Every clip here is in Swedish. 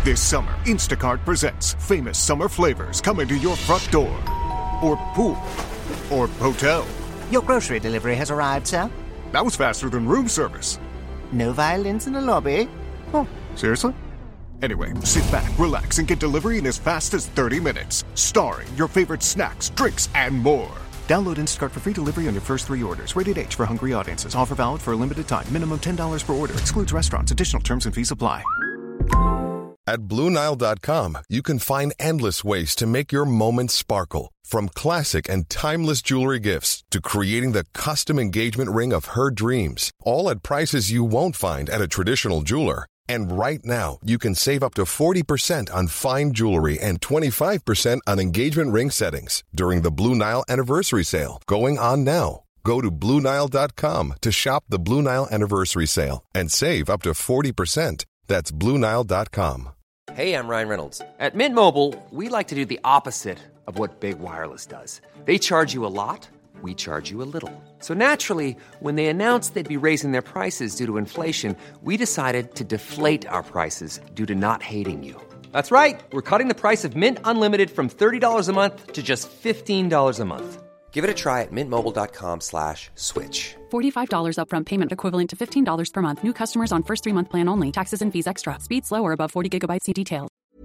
This summer, Instacart presents famous summer flavors coming to your front door. Or pool. Or hotel. Your grocery delivery has arrived, sir. That was faster than room service. No violins in the lobby. Oh, seriously? Anyway, sit back, relax, and get delivery in as fast as 30 minutes. Starring your favorite snacks, drinks, and more. Download Instacart for free delivery on your first 3 orders. Rated H for hungry audiences. Offer valid for a limited time. Minimum $10 per order. Excludes restaurants. Additional terms and fees apply. At BlueNile.com, you can find endless ways to make your moments sparkle. From classic and timeless jewelry gifts to creating the custom engagement ring of her dreams. All at prices you won't find at a traditional jeweler. And right now, you can save up to 40% on fine jewelry and 25% on engagement ring settings during the Blue Nile Anniversary Sale, going on now. Go to BlueNile.com to shop the Blue Nile Anniversary Sale and save up to 40%. That's BlueNile.com. Hey, I'm Ryan Reynolds. At Mint Mobile, we like to do the opposite of what Big Wireless does. They charge you a lot, we charge you a little. So naturally, when they announced they'd be raising their prices due to inflation, we decided to deflate our prices due to not hating you. That's right. We're cutting the price of Mint Unlimited from $30 a month to just $15 a month. Give it a try at mintmobile.com/switch. $45 upfront payment equivalent to $15 per month. New customers on first 3-month plan only. Taxes and fees extra. Speed slower above 40 gigabytes per detail.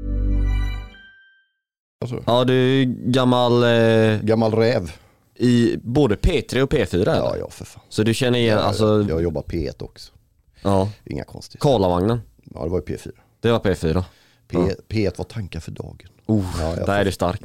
Ja, du är gammal räv. I både P3 och P4 eller? Ja, för fan. Så du känner igen, alltså... Jag jobbar P1 också. Ja. Inga konstigt. Karlavagnen. Ja, det var ju P4. Det var P4. P1 var tankar för dagen. Där är du stark.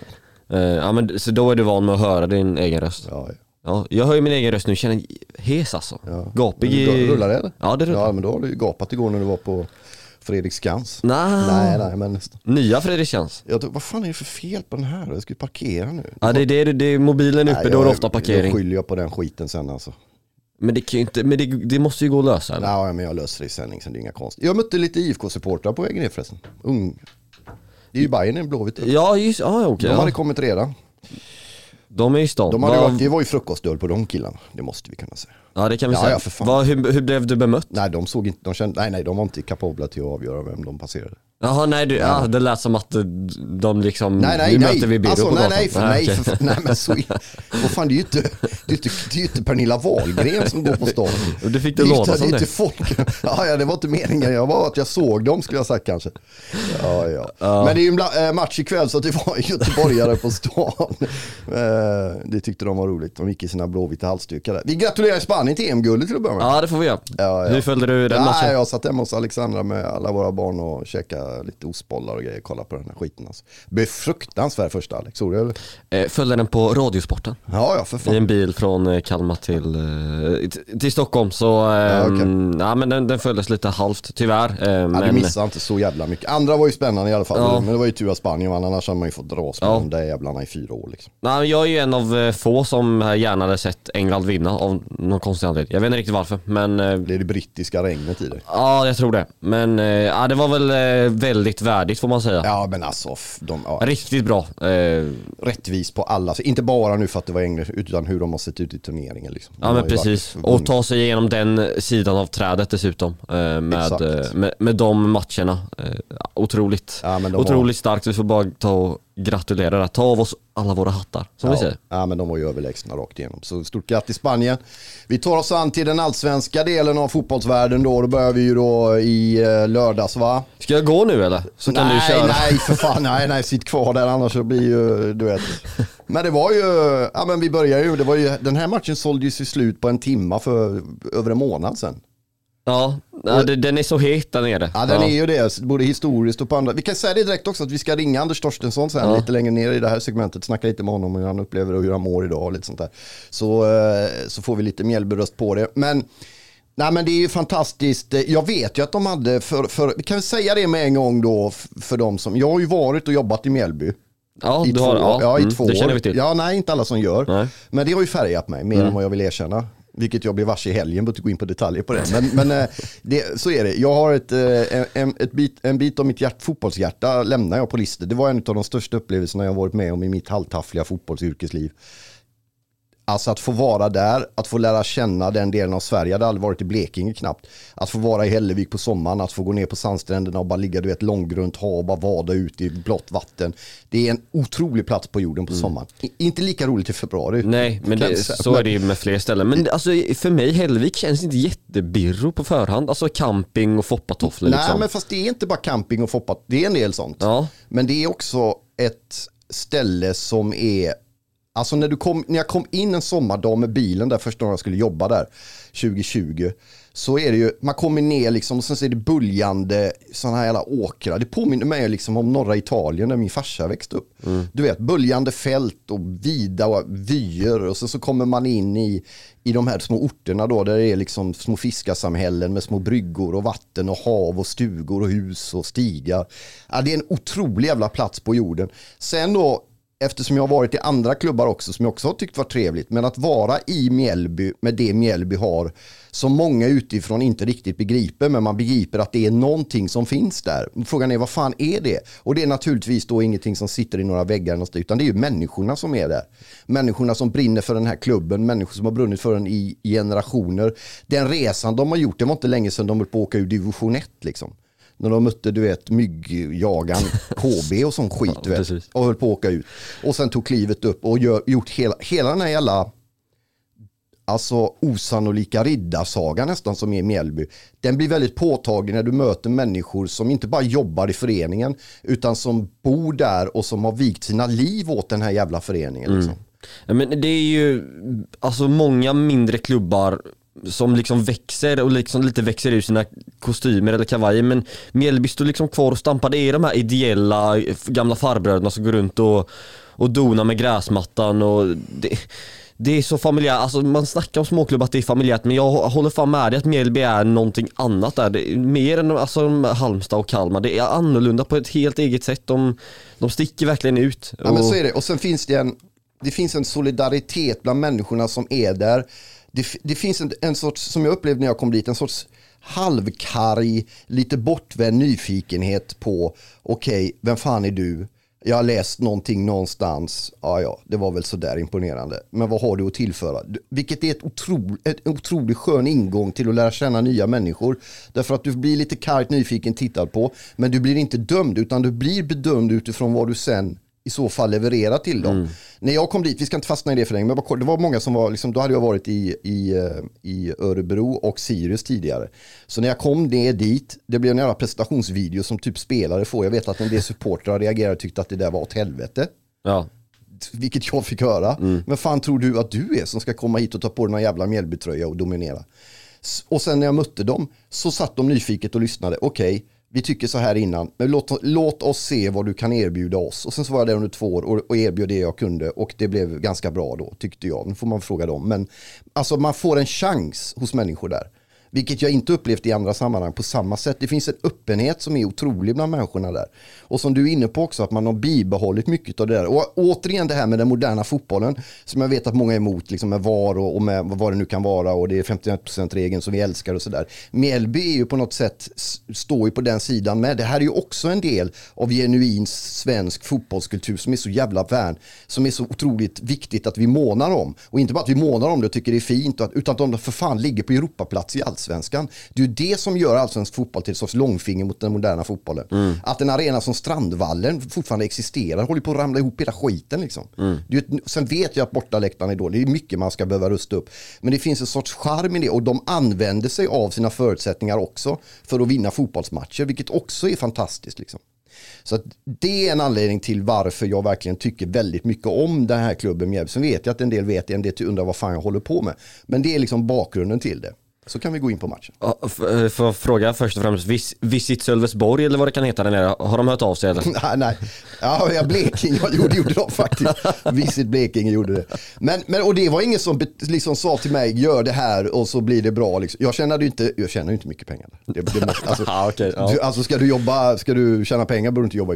Ja, men så då är du van med att höra din egen röst. Ja, jag hör ju min egen röst nu, känner hes alltså. Gapig i... Rullar det eller? Ja, det rullar. Ja, men då har du ju gapat igår när du var på Fredriksskans. Nej, men... Nya Fredriksskans. Jag tror, vad fan är det för fel på den här? Jag ska ju parkera nu. Ja, det är mobilen uppe, då är det ofta parkering. Då skyller jag på den skiten sen alltså. Men det kan ju inte, men det måste ju gå att lösa eller? Ja, men jag löser det i sändning sen, det är inga konstigt. Jag mötte lite IFK-supportrar på vägen ner förresten. Det är ju Bayern i Blåvitt. Ja, just, okej. De hade kommit redan. De är i stan. Det var ju frukostdörr på de killarna. Det måste vi kunna säga. Ja, det kan vi säga. Hur blev du bemött? Nej, de såg inte, de var inte kapabla till att avgöra vem de passerade. Jaha, nej, det lät som att de liksom... Nej, möter vi alltså, på nej, för mig. Okay. Nej, men så... Vad fan, det är ju inte Pernilla Wahlgren som går på stan. Du fick det låta som det. Inte folk. Ja, det var inte meningen. Jag var att jag såg dem, skulle jag sagt kanske. Ja. Men det är ju en match ikväll, så att det var göteborgare på stan. Det tyckte de var roligt. De gick i sina blåvita halsdukar där. Vi gratulerar Spanien till EM-guldet till att börja med. Ja, det får vi göra. Ja. Hur följde du den matchen? Jag satt hemma hos Alexandra med alla våra barn och käkade lite ostbollar och grejer, kolla på den här skiten alltså. Det blev fruktansvärt första, Alex, såg du eller? Följde den på Radiosporten. Ja, för fan. I en bil från Kalmar till Stockholm, så okay. Men den följdes lite halvt, tyvärr. Men... du missade inte så jävla mycket. Andra var ju spännande i alla fall, men det var ju tur att Spanien vann, annars hade man ju fått dras med de där jävlarna i 4 år liksom. Nej, jag är ju en av få som gärna hade sett England vinna av någon konstig anledning. Jag vet inte riktigt varför, men... Det är det brittiska regnet i det. Ja, jag tror det. Men det var väl väldigt värdigt, får man säga. Ja, men alltså riktigt bra. Rättvis på alla, så inte bara nu för att det var England, utan hur de har sett ut i turneringen liksom. Ja, men precis. Och ta sig igenom den sidan av trädet dessutom, med de matcherna. Otroligt. Ja, otroligt starkt. Vi får bara ta och gratulera. Ta av oss alla våra hattar, som vi säger. Ja, men de var ju överlägsna rakt igenom. Så stort grattis Spanien. Vi tar oss an till den allsvenska delen av fotbollsvärlden då. Då börjar vi ju då i lördags, va? Ska jag gå nu eller? Så kan du köra. Nej, för fan. Nej, sitt kvar där, annars så blir ju, du vet. Men det var ju, men vi börjar ju, det var ju, den här matchen sålde ju sig slut på en timma för över en månad sedan. Ja, den är så het där nere. Ja, den är ju det, både historiskt och på andra. Vi kan säga det direkt också, att vi ska ringa Anders Torstensson sen lite längre ner i det här segmentet, snacka lite med honom och hur han upplever och hur han mår idag och lite sånt där. Så får vi lite mjällberöst på det. Men det är ju fantastiskt. Jag vet ju att de hade, vi kan säga det med en gång då, för dem som, jag har ju varit och jobbat i Mjällby. Ja, i 2 år. I 2 år. Det känner vi till. Ja, nej, inte alla som gör. Nej. Men det har ju färgat mig mer än vad jag vill erkänna. Vilket jag blev varse i helgen, but gå in på detaljer på det. Men så är det. Jag har en bit av mitt fotbollshjärta lämnar jag på listor. Det var en av de största upplevelserna jag varit med om i mitt halvtaffliga fotbollsyrkesliv. Alltså att få vara där, att få lära känna den delen av Sverige. Jag hade aldrig varit i Blekinge knappt. Att få vara i Hällevik på sommaren, att få gå ner på sandstränderna och bara ligga i ett långgrunt hav och bara vada ut i blått vatten. Det är en otrolig plats på jorden på sommaren. Inte lika roligt i februari. Nej, men så är det ju med fler ställen. Men alltså, för mig, Hällevik känns inte jättebirro på förhand. Alltså camping och foppatofflor liksom. Nej, men fast det är inte bara camping och foppat. Det är en del sånt. Ja. Men det är också ett ställe som är... Alltså när jag kom in en sommardag med bilen där första gången jag skulle jobba där 2020, så är det ju, man kommer ner liksom och sen så är det buljande sådana här jävla åkrar. Det påminner mig liksom om norra Italien där min farsa växte upp. Du vet, buljande fält och vida vyer, och så kommer man in i de här små orterna då, där det är liksom små fiskarsamhällen med små bryggor och vatten och hav och stugor och hus och stigar. Ja, det är en otrolig jävla plats på jorden. Sen då, eftersom jag har varit i andra klubbar också som jag också har tyckt var trevligt, men att vara i Mjällby med det Mjällby har som många utifrån inte riktigt begriper, men man begriper att det är någonting som finns där. Frågan är, vad fan är det? Och det är naturligtvis då ingenting som sitter i några väggar någonstans, utan det är ju människorna som är där. Människorna som brinner för den här klubben, människor som har brunnit för den i generationer. Den resan de har gjort, det var inte länge sedan de höll på att åka ur division 1 liksom. När de mötte, du vet, myggjagan KB och sån skit, du vet, och höll på att åka ut. Och sen tog klivet upp och gjort hela den här jävla, alltså osannolika riddarsagan nästan som är i Mjällby. Den blir väldigt påtaglig när du möter människor som inte bara jobbar i föreningen, utan som bor där och som har vikt sina liv åt den här jävla föreningen liksom. Men det är ju alltså många mindre klubbar som liksom växer och liksom lite växer ur sina kostymer eller kavajer, men Mjällby står liksom kvar och stampar. Det är de här ideella gamla farbröderna som går runt och donar med gräsmattan, och det är så familjärt. Alltså man snackar om småklubbar att det är familjärt, men jag håller fan med dig att Mjällby är någonting annat där. Det är mer än alltså Halmstad och Kalmar. Det är annorlunda på ett helt eget sätt. De sticker verkligen ut. Ja, men så är det. Och sen finns det finns en solidaritet bland människorna som är där. Det finns en sorts, som jag upplevde när jag kom dit, en sorts halvkarg, lite bortvänd nyfikenhet på, okej, vem fan är du? Jag har läst någonting någonstans. Ja, det var väl så där imponerande. Men vad har du att tillföra? Vilket är en otroligt skön ingång till att lära känna nya människor. Därför att du blir lite kargt nyfiken tittad på, men du blir inte dömd, utan du blir bedömd utifrån vad du sen i så fall leverera till dem. När jag kom dit, vi ska inte fastna i det för länge, men det var många som var, liksom, då hade jag varit i Örebro och Sirius tidigare. Så när jag kom ner dit, det blev en jävla presentationsvideo som typ spelare får. Jag vet att en del supportrar reagerade och tyckte att det där var åt helvete. Ja. Vilket jag fick höra. Men fan tror du att du är som ska komma hit och ta på den här jävla Mjällbytröja och dominera? Och sen när jag mötte dem så satt de nyfiket och lyssnade. Okej, vi tycker så här innan, men låt oss se vad du kan erbjuda oss. Och sen så var jag där under 2 år och erbjöd det jag kunde, och det blev ganska bra då, tyckte jag. Nu får man fråga dem, men alltså man får en chans hos människor där. Vilket jag inte upplevt i andra sammanhang på samma sätt. Det finns en öppenhet som är otrolig bland människorna där. Och som du är inne på också, att man har bibehållit mycket av det där. Och återigen det här med den moderna fotbollen, som jag vet att många är emot, liksom med VAR och med vad det nu kan vara, och det är 51%-regeln som vi älskar och sådär. Mjällby är ju på något sätt, står ju på den sidan med. Det här är ju också en del av genuin svensk fotbollskultur som är så jävla värn, som är så otroligt viktigt att vi månar om. Och inte bara att vi månar om det och tycker det är fint, utan att de för fan ligger på Europaplats i Allsvenskan. Det är ju det som gör allsvensk fotboll till ett sorts långfinger mot den moderna fotbollen. Att en arena som Strandvallen fortfarande existerar, håller på att ramla ihop hela skiten liksom. Sen vet jag att bortaläktaren är dålig. Det är mycket man ska behöva rusta upp. Men det finns en sorts charm i det, och de använder sig av sina förutsättningar också för att vinna fotbollsmatcher, vilket också är fantastiskt liksom. Så att det är en anledning till varför jag verkligen tycker väldigt mycket om den här klubben Mjällby. Sen vet jag att en del vet, en del undrar vad fan jag håller på med. Men det är liksom bakgrunden till det. Så kan vi gå in på matchen. För att fråga först och främst, Visit Sölvesborg eller vad det kan heta där nere, har de hört av sig eller? Nej. Ja, Blekinge gjorde de faktiskt. Visit Blekinge gjorde det. Men och det var ingen som liksom sa till mig, gör det här och så blir det bra liksom. Jag tjänar inte mycket pengar. Det måste, alltså, okay, ja. Alltså ska du tjäna pengar bör du inte jobba i Mjällby.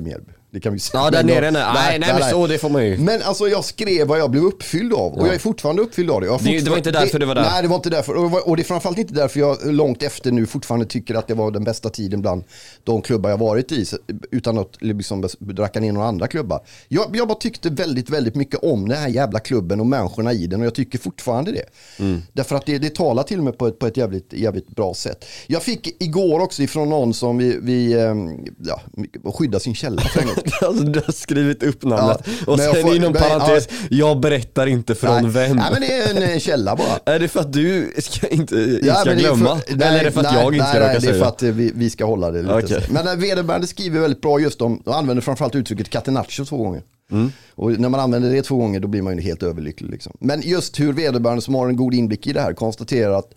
Det kan vi säga. Ja, där nere. Nej, men så det får man ju. Men alltså jag skrev vad jag blev uppfylld av. Och jag är fortfarande uppfylld av det. Det var inte därför det var där. Nej, det var inte därför. Och det är framförallt inte därför jag långt efter nu fortfarande tycker att det var den bästa tiden bland de klubbar jag varit i. Utan att liksom dracka ner några andra klubbar. Jag bara tyckte väldigt, väldigt mycket om den här jävla klubben och människorna i den. Och jag tycker fortfarande det. Därför att det talar till mig på ett jävligt bra sätt. Jag fick igår också ifrån någon som vi skyddar sin källa för en gång. Alltså, du har skrivit upp namnet och sen inom parentes, jag berättar inte från vem. Nej, men det är en källa bara. Är det för att du ska glömma? Eller är det för att jag inte ska råka säga? Det är för att vi ska hålla det lite. Okay. Men vederbörande skriver väldigt bra just om, och använder framförallt uttrycket catenaccio 2 gånger. Och när man använder det 2 gånger då blir man ju helt överlycklig liksom. Men just hur vederbörande som har en god inblick i det här konstaterar att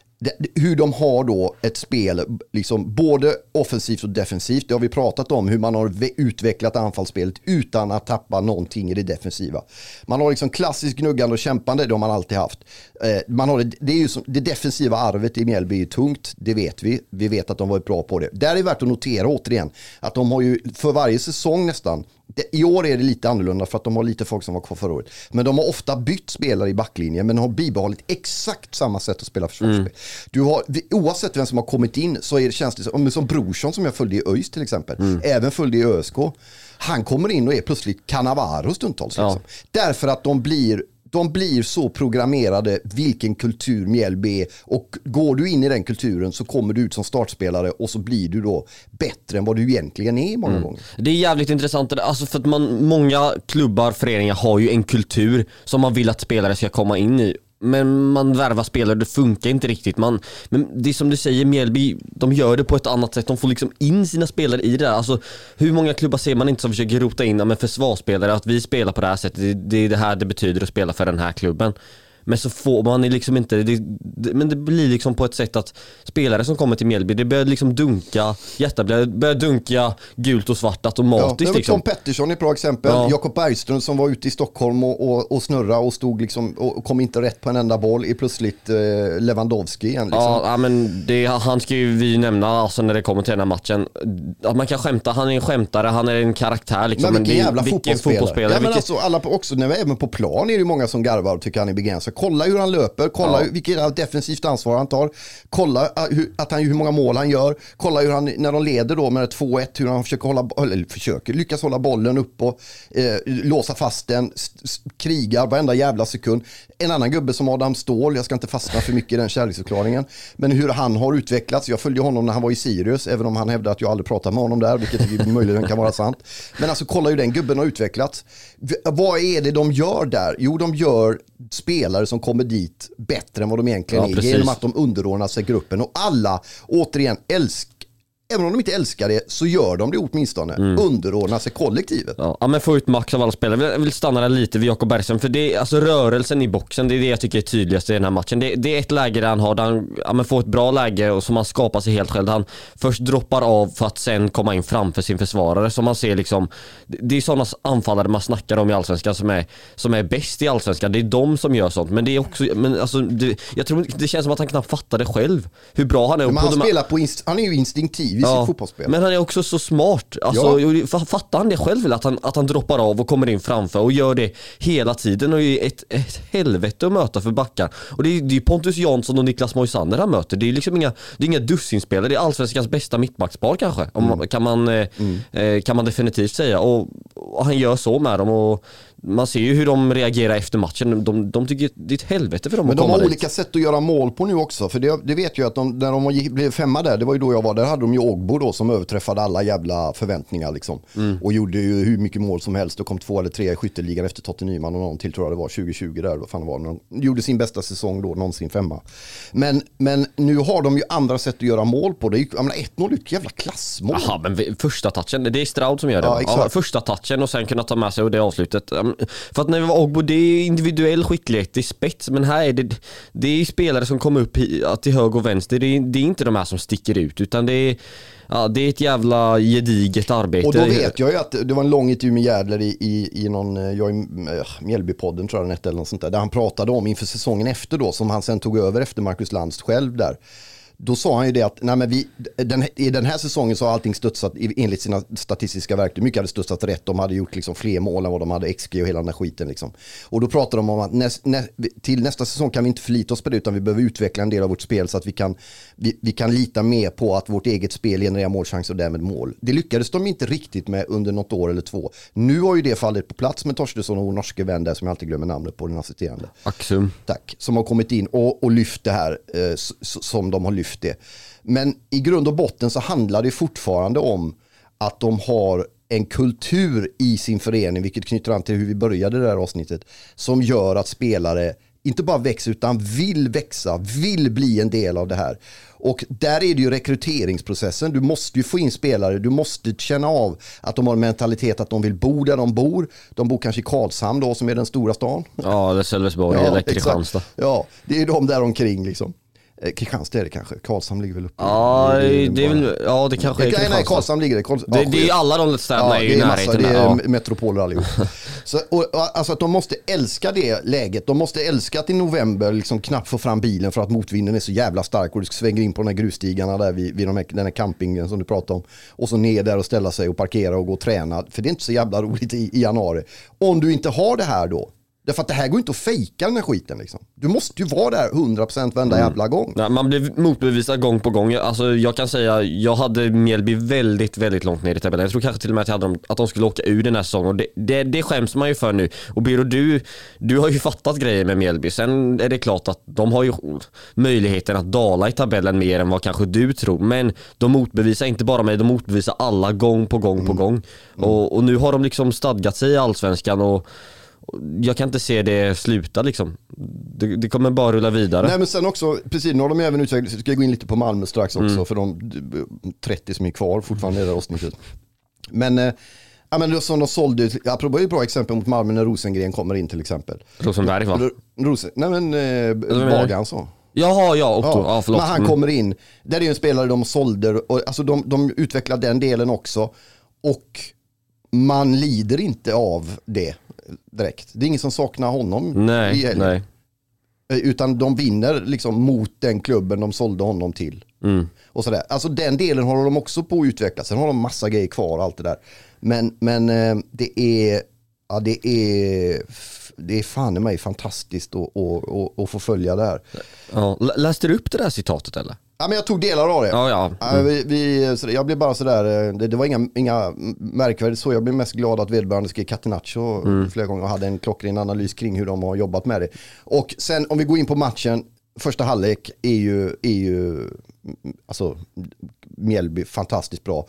hur de har då ett spel liksom både offensivt och defensivt. Det har vi pratat om, hur man har utvecklat anfallsspelet utan att tappa någonting i det defensiva. Man har liksom klassiskt gnuggande och kämpande, det har man alltid haft. Man har det är ju som, det defensiva arvet i Mjällby är tungt, det vet vi. Vi vet att de varit bra på det. Där är värt att notera återigen att de har ju för varje säsong nästan. I år är det lite annorlunda för att de har lite folk som var kvar förra året. Men de har ofta bytt spelare i backlinjen, men har bibehållit exakt samma sätt att spela försvarsspel. Du har, oavsett vem som har kommit in så känns det som Brorsson som jag följde i ÖIS till exempel. Även följde i ÖSK. Han kommer in och är plötsligt Cannavaro stundtals. Liksom. Därför att de blir så programmerade vilken kultur Mjällby är, och går du in i den kulturen så kommer du ut som startspelare och så blir du då bättre än vad du egentligen är många gånger. Det är jävligt intressant alltså för att många klubbar, föreningar har ju en kultur som man vill att spelare ska komma in i. Men man värvar spelare, det funkar inte riktigt. Men det är som du säger, Mjällby, de gör det på ett annat sätt. De får liksom in sina spelare i det där. Alltså, hur många klubbar ser man inte som försöker rota in med försvarsspelare, att vi spelar på det här sättet, det är det här det betyder att spela för den här klubben. Men så får man liksom inte men det blir liksom på ett sätt att spelare som kommer till Mjällby, det börjar liksom dunka börjar dunka gult och svart automatiskt. Det var liksom. Tom Pettersson ett bra exempel. Jakob Bergström som var ute i Stockholm och snurra och stod liksom och kom inte rätt på en enda boll, är plötsligt Lewandowski igen liksom. Ja, men han ska ju vi nämna alltså, när det kommer till den här matchen, att man kan skämta, han är en skämtare, han är en karaktär liksom. Men vilken fotbollsspelare. Ja, men alltså, alla också även på plan är det ju många som garvar och tycker han är begränsad. Kolla hur han löper, kolla vilket defensivt ansvar han tar, kolla hur många mål han gör, kolla hur han, när de leder då med 2-1, hur han försöker lyckas hålla bollen upp och låsa fast den, krigar varenda jävla sekund. En annan gubbe som Adam Ståhl, jag ska inte fastna för mycket i den kärleksförklaringen, men hur han har utvecklats. Jag följde honom när han var i Sirius, även om han hävdade att jag aldrig pratat med honom där, vilket möjligen kan vara sant. Men alltså kolla hur den gubben har utvecklats. Vad är det de gör där? Jo, de gör spelare som kommer dit bättre än vad de egentligen är, genom att de underordnar sig gruppen, och alla återigen även om de inte älskar det så gör de det åtminstone. Underordnar sig kollektivet. Ja, men få ut max av alla spelare. Jag vill stanna där lite vid Jakob Bergström, för det är alltså rörelsen i boxen, det är det jag tycker är tydligast i den här matchen. Det är ett läge där han har, där han får ett bra läge och som han skapar sig helt själv. Han först droppar av för att sen komma in framför sin försvarare, som man ser liksom, det är sådana anfallare man snackar om i Allsvenskan som är bäst i Allsvenskan. Det är de som gör sånt, men det är också, men alltså, jag tror det känns som att han knappt fattar det själv hur bra han är. Men han är ju instinktiv i sitt fotbollsspel. Men han är också så smart. Alltså, fattar han det själv, att han droppar av och kommer in framför och gör det hela tiden, och är ett helvete att möta för backar. Och det är Pontus Jansson och Niklas Moisander han möter. Det är liksom inga dussinspelare. Det är Allsvenskans bästa mittbackspar kanske. Kan man definitivt säga. Och han gör så med dem, och man ser ju hur de reagerar efter matchen. De tycker det är ett helvete för dem. Men de har olika sätt att göra mål på nu också. För det vet jag att när de blev 5 där, det var ju då jag var där, hade de ju Ågbo då som överträffade alla jävla förväntningar liksom. Och gjorde ju hur mycket mål som helst och kom 2 eller 3 i skytteligan efter Totte Nyman och någon till, tror jag det var 2020 där, vad fan det var. De gjorde sin bästa säsong då, någonsin 5. Men nu har de ju andra sätt att göra mål på. Det är ju 1-0 ett jävla klassmål. Jaha, men första touchen, det är Stroud som gör det. Ja, första touchen och sen kunna ta med sig och det avslutet. För att när vi var Ågbo, det är individuell skicklighet, det är spets, men här är det är spelare som kommer upp till höger och vänster. Det är inte de här som sticker ut, utan det är ett jävla gediget arbete. Och då vet jag ju att det var en lång intervju med Järdler i någon Mjällbypodden, tror jag eller något sånt där han pratade om inför säsongen efter då, som han sen tog över efter Marcus Lantz själv där. Då sa han ju det att nej, men i den här säsongen så har allting studsat enligt sina statistiska verktyg. Mycket hade studsat rätt. De hade gjort liksom fler mål än vad de hade XG och hela den här skiten. Liksom. Och då pratade de om att till nästa säsong kan vi inte förlita oss på det, utan vi behöver utveckla en del av vårt spel så att vi kan lita mer på att vårt eget spel genererar målchans och därmed mål. Det lyckades de inte riktigt med under något år eller 2. Nu har ju det fallit på plats med Torstensson och vår norske vän där som jag alltid glömmer namnet på, den assisterande. Axum. Tack. Som har kommit in och lyft det här som de har lyft det. Men i grund och botten så handlar det fortfarande om att de har en kultur i sin förening, vilket knyter an till hur vi började det här avsnittet, som gör att spelare inte bara växer utan vill växa, vill bli en del av det här. Och där är det ju rekryteringsprocessen. Du måste ju få in spelare, du måste känna av att de har en mentalitet att de vill bo där de bor. De bor kanske i Karlshamn då, som är den stora stan. Ja, eller Sölvesborg eller Kristianstad. Ja, det är ju de där omkring liksom. Kristianstad är det kanske. Karlshamn ligger väl uppe. Ja, det är väl, ja, det kanske är Kristianstad. Nej, Karlshamn ligger det. Det är ju alla de städerna i närheten. Det är metropoler allihop. Så, alltså att de måste älska det läget. De måste älska att i november liksom knappt få fram bilen för att motvinden är så jävla stark och du svänger in på de här grusstigarna där vid den här campingen som du pratar om. Och så ner där och ställa sig och parkera och gå och träna. För det är inte så jävla roligt i januari. Om du inte har det här då. Därför att det här går inte att fejka den här skiten liksom. Du måste ju vara där 100% varenda jävla gång. Nej, man blir motbevisad gång på gång. Alltså, jag kan säga, jag hade Mjällby väldigt, väldigt långt ner i tabellen. Jag tror kanske till och med att jag hade att de skulle åka ur den här säsongen. Och det skäms man ju för nu. Och Biro, du har ju fattat grejer med Mjällby. Sen är det klart att de har ju möjligheten att dala i tabellen mer än vad kanske du tror. Men de motbevisar inte bara mig, de motbevisar alla gång på gång på gång. Och nu har de liksom stadgat sig i Allsvenskan och jag kan inte se det sluta liksom. Det kommer bara rulla vidare. Nej, men sen också, precis, nu har de även utvecklat, ska jag gå in lite på Malmö strax också, för de 30 som är kvar fortfarande i det avsnittet. Men ja, men som de sålde, apropå ett bra exempel mot Malmö när Rosengren kommer in till exempel. Rosenberg va? Nej men Bagan så. Jaha, ja, Otto. Ja, förlåt. När han kommer in, där är ju en spelare de sålde och alltså de utvecklar den delen också och man lider inte av det direkt. Det är ingen som saknar honom. Nej. Utan de vinner liksom mot den klubben de sålde honom till. Och sådär. Alltså den delen håller de också på att utveckla. Sen har de massa grejer kvar och allt det där. Men det är fan i mig fantastiskt att få följa det här. Ja, läste du upp det där citatet eller? Ja, men jag tog delar av det. Ja. Jag blev bara sådär, det var inga märkvärdigt så. Jag blev mest glad att vederbörande skrev Catenaccio flera gånger och hade en klockren analys kring hur de har jobbat med det. Och sen om vi går in på matchen, första halvlek är ju alltså Mjällby fantastiskt bra.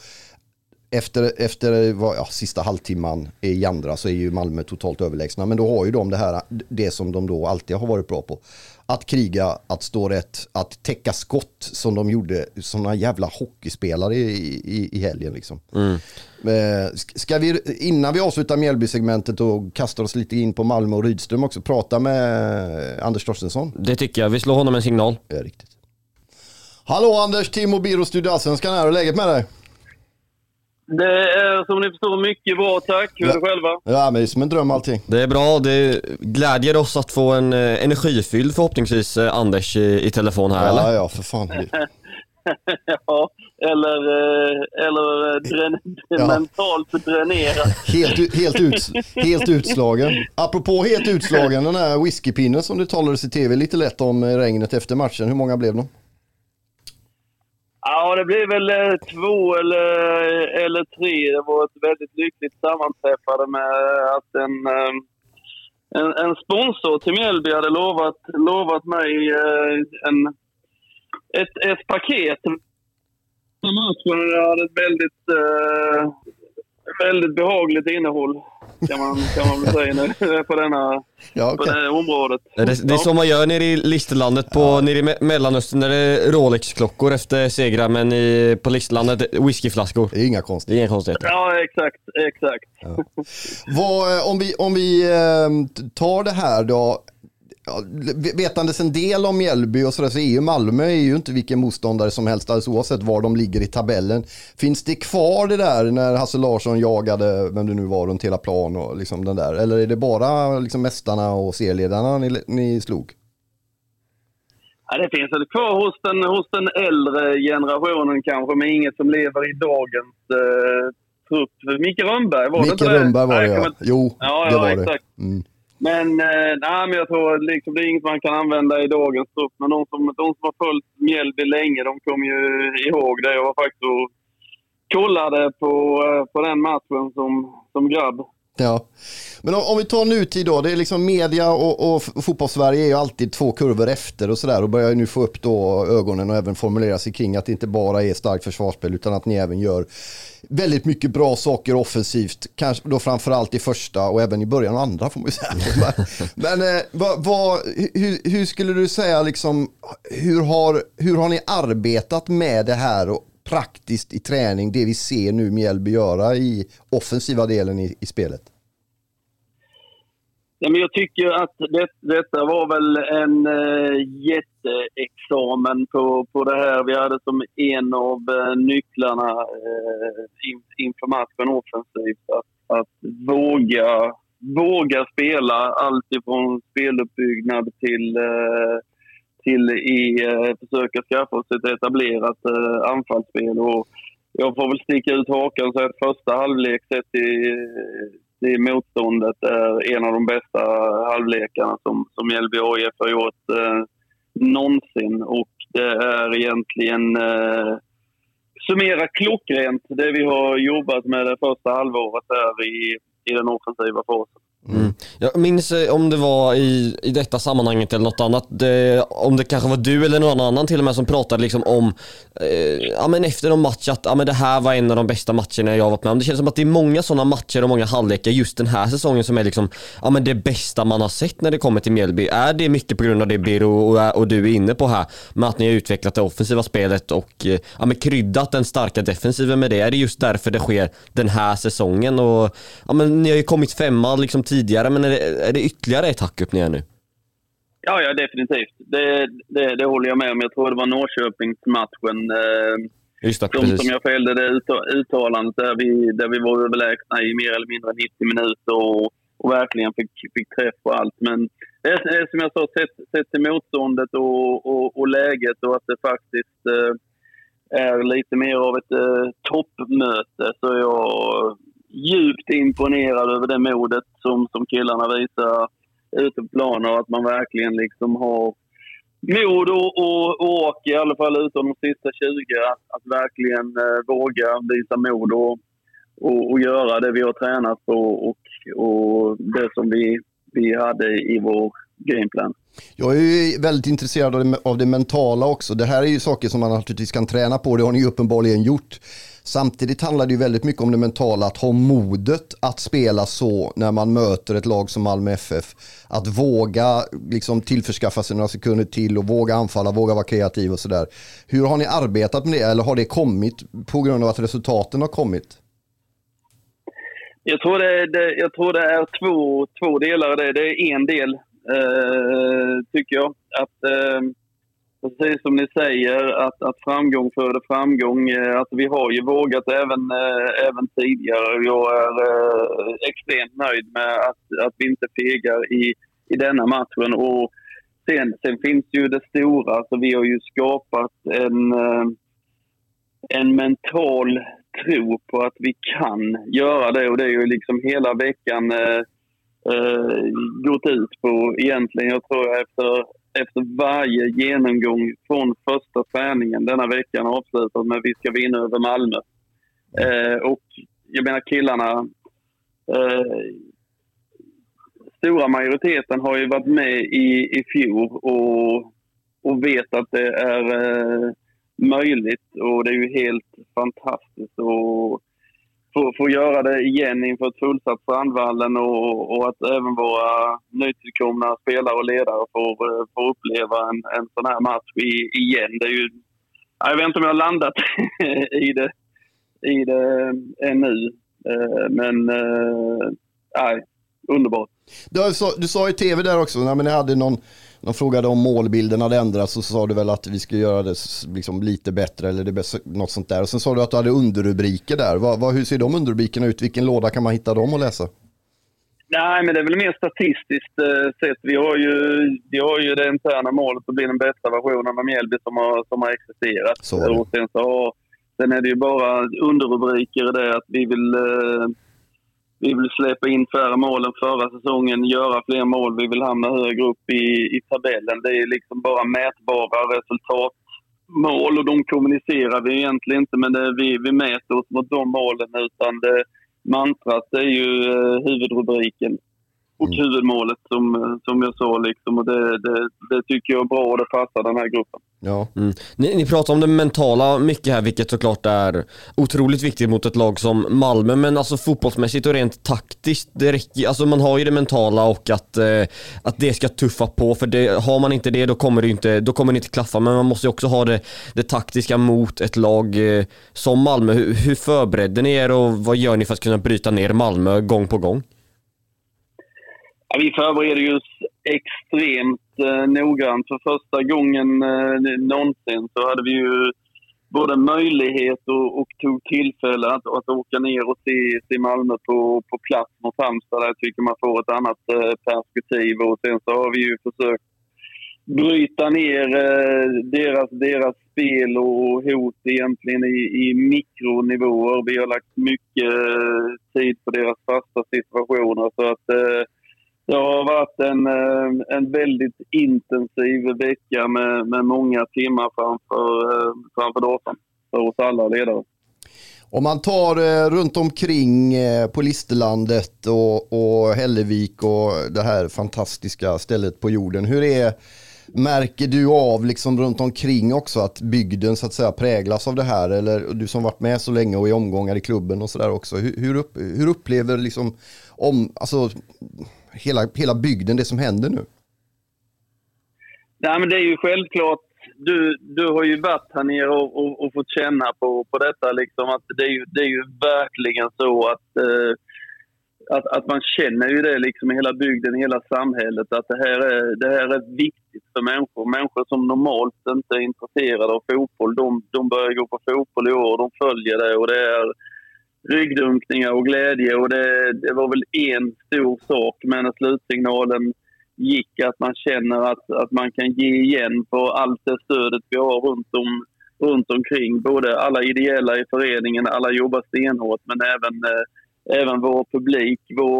Efter sista halvtimman i andra så är ju Malmö totalt överlägsna. Men då har ju de det som de då alltid har varit bra på. Att kriga, att stå rätt, att täcka skott som de gjorde såna jävla hockeyspelare i helgen liksom. Ska vi, innan vi avslutar Mjällby-segmentet och kastar oss lite in på Malmö och Rydström också, prata med Anders Torstensson? Det tycker jag, vi slår honom en signal. Ja, riktigt. Hallå Anders, Tim och Biro Studio Allsvenskan här, och läget med dig? Det är som ni förstår mycket bra, tack. Hur är det själva? Ja, men det är som en dröm allting. Det är bra, det glädjer oss att få en energifylld förhoppningsvis Anders i telefon här, eller? Ja, för fan. Ja, eller mentalt dränerad. Helt utslagen. Apropå helt utslagen, den här whiskypinnen som du talade i tv lite lätt om regnet efter matchen. Hur många blev de? Ja, det blev väl 2 eller 3. Det var ett väldigt lyckligt sammanträffande med att en sponsor till Mjällby hade lovat mig ett paket. Matchen hade ett väldigt behagligt innehåll. Kan man väl säga nu på det här området. Det är som man gör nere i Listerlandet nere i Mellanöstern, där det är Rolex-klockor efter segrar, men på Listerlandet whiskyflaskor. Det är inga konstigheter. Ja, exakt. Ja. Om vi tar det här då, vetandes en del om Mjällby och så är ju Malmö är ju inte vilken motståndare som helst, alltså oavsett var de ligger i tabellen. Finns det kvar det där när Hasse Larsson jagade, vem det nu var, runt hela plan och liksom den där, eller är det bara liksom mästarna och serieledarna ni slog? Ja, det finns väl kvar hos den äldre generationen kanske, men inget som lever i dagens trupp. Micke Rönnberg var det inte det? Micke Rönnberg var det, ja. Jo, det var exakt. det. Mm. Men jag tror liksom, det är inget man kan använda i dagens trupp. Men de som har följt Mjällby länge, de kommer ju ihåg det. Jag var faktiskt och kollade på den matchen som grabb. Ja, men om vi tar nutid då, det är liksom media och fotbollssverige är ju alltid 2 kurvor efter och sådär, och börjar nu få upp då ögonen och även formulera sig kring att det inte bara är starkt försvarsspel utan att ni även gör väldigt mycket bra saker offensivt, kanske då framförallt i första och även i början och andra får man ju säga. Men hur skulle du säga liksom, hur har ni arbetat med det här och praktiskt i träning, det vi ser nu Mjällby göra i offensiva delen i spelet? Ja, men jag tycker att detta var väl en jätteexamen på det här. Vi hade som en av nycklarna inför matchen offensivt att våga spela allt ifrån speluppbyggnad till försöka skaffa oss ett etablerat anfallsspel. Och jag får väl sticka ut hakan så att första halvlek sett i motståndet är en av de bästa halvlekarna som Mjällby AIF har gjort någonsin. Och det är egentligen summera klockrent det vi har jobbat med det första halvåret där i den offensiva fasen. Mm. Jag minns om det var i detta sammanhanget eller något annat, om det kanske var du eller någon annan till och med som pratade liksom om men efter någon match att men det här var en av de bästa matcherna jag varit med om. Det känns som att det är många sådana matcher och många halvlekar just den här säsongen som är liksom men det bästa man har sett när det kommer till Mjällby. Är det mycket på grund av det Biro och du är inne på här med att ni har utvecklat det offensiva spelet och men kryddat den starka defensiven med det? Är det just därför det sker den här säsongen? Och men ni har ju kommit 5 liksom tidigare, men är det ytterligare ett hack upp ni är nu? Ja, definitivt. Det håller jag med om. Jag tror det var Norrköpingsmatchen som jag fällde det uttalandet där vi var överlägsna i mer eller mindre 90 minuter och verkligen fick träff på allt. Men det är som jag sa, sett till motståndet och läget och att det faktiskt är lite mer av ett toppmöte, så jag djupt imponerad över det modet som killarna visar ute på planen, och att man verkligen liksom har mod och i alla fall utom de sista 20 att verkligen våga visa mod och göra det vi har tränat på och det som vi hade i vår gameplan. Jag är ju väldigt intresserad av det mentala också. Det här är ju saker som man naturligtvis kan träna på. Det har ni ju uppenbarligen gjort. Samtidigt handlar det ju väldigt mycket om det mentala. Att ha modet att spela så när man möter ett lag som Malmö FF. Att våga liksom tillförskaffa sig några sekunder till och våga anfalla, våga vara kreativ och sådär. Hur har ni arbetat med det? Eller har det kommit på grund av att resultaten har kommit? Jag tror det är två delar av det. Det är en del, tycker jag. Att precis som ni säger, att framgång föder framgång. Att vi har ju vågat även tidigare. Jag är extremt nöjd med att vi inte fegar i denna matchen. Och sen finns ju det stora. Alltså vi har ju skapat en mental tro på att vi kan göra det. Och det är ju liksom hela veckan gått ut på egentligen. Jag tror efter varje genomgång från första träningen denna veckan avslutat med att vi ska vinna över Malmö. Och jag menar killarna, stora majoriteten har ju varit med i fjol och vet att det är möjligt, och det är ju helt fantastiskt att få göra det igen inför ett fullsatt Strandvallen och att även våra nytillkomna spelare och ledare får uppleva en sån här match igen. Det är ju, jag vet inte om jag har landat i det ännu, men underbart. Du sa i tv där också, när ni hade någon frågade om målbilden hade ändrats, så sa du väl att vi ska göra det liksom lite bättre eller något sånt där. Och sen sa du att du hade underrubriker där. Hur ser de underrubrikerna ut? Vilken låda kan man hitta dem och läsa? Nej, men det är väl mer statistiskt sett. Vi har ju det interna målet att bli den bästa versionen av Mjällby som har existerat. Och sen är det ju bara underrubriker i det att vi vill släppa in färre mål än förra säsongen, göra fler mål, vi vill hamna högre upp i tabellen. Det är liksom bara mätbara resultatmål och de kommunicerar vi egentligen inte, men vi mäter oss mot de målen, utan mantrat är ju huvudrubriken och huvudmålet som jag sa liksom, och det tycker jag är bra och det passar den här gruppen. Ja. Ni pratar om det mentala mycket här, vilket såklart är otroligt viktigt mot ett lag som Malmö, men alltså fotbollsmässigt och rent taktiskt, det räcker, alltså man har ju det mentala och att det ska tuffa på, för har man inte det, då kommer det inte klaffa, men man måste ju också ha det taktiska mot ett lag som Malmö. Hur förberedde ni er och vad gör ni för att kunna bryta ner Malmö gång på gång? Ja, vi förbereder oss extremt noggrant. För första gången någonsin så hade vi ju både möjlighet och tog tillfälle att åka ner och se Malmö på plats mot Halmstad. Där jag tycker man får ett annat perspektiv. Och sen så har vi ju försökt bryta ner deras spel och hot egentligen i mikronivåer. Vi har lagt mycket tid på deras fasta situationer, så att det har varit en väldigt intensiv vecka med många timmar framför datorn för oss alla ledare. Om man tar runt omkring på Listerlandet och Hällevik och det här fantastiska stället på jorden, märker du av liksom runt omkring också att bygden så att säga präglas av det här, eller du som varit med så länge och i omgångar i klubben och sådär också, hur upplever liksom hela bygden det som händer nu? Nej, men det är ju självklart. Du har ju varit här nere och fått känna på detta liksom, att det är ju verkligen så att man känner ju det liksom i hela bygden, i hela samhället, att det här är viktigt för människor som normalt inte är intresserade av fotboll. De börjar gå på fotboll i år, de följer det, och det är ryggdunkningar och glädje, och det var väl en stor sak, men när slutsignalen gick att man känner att man kan ge igen på allt det stödet vi har runt omkring, både alla ideella i föreningen, alla jobbar stenhårt, men även vår publik,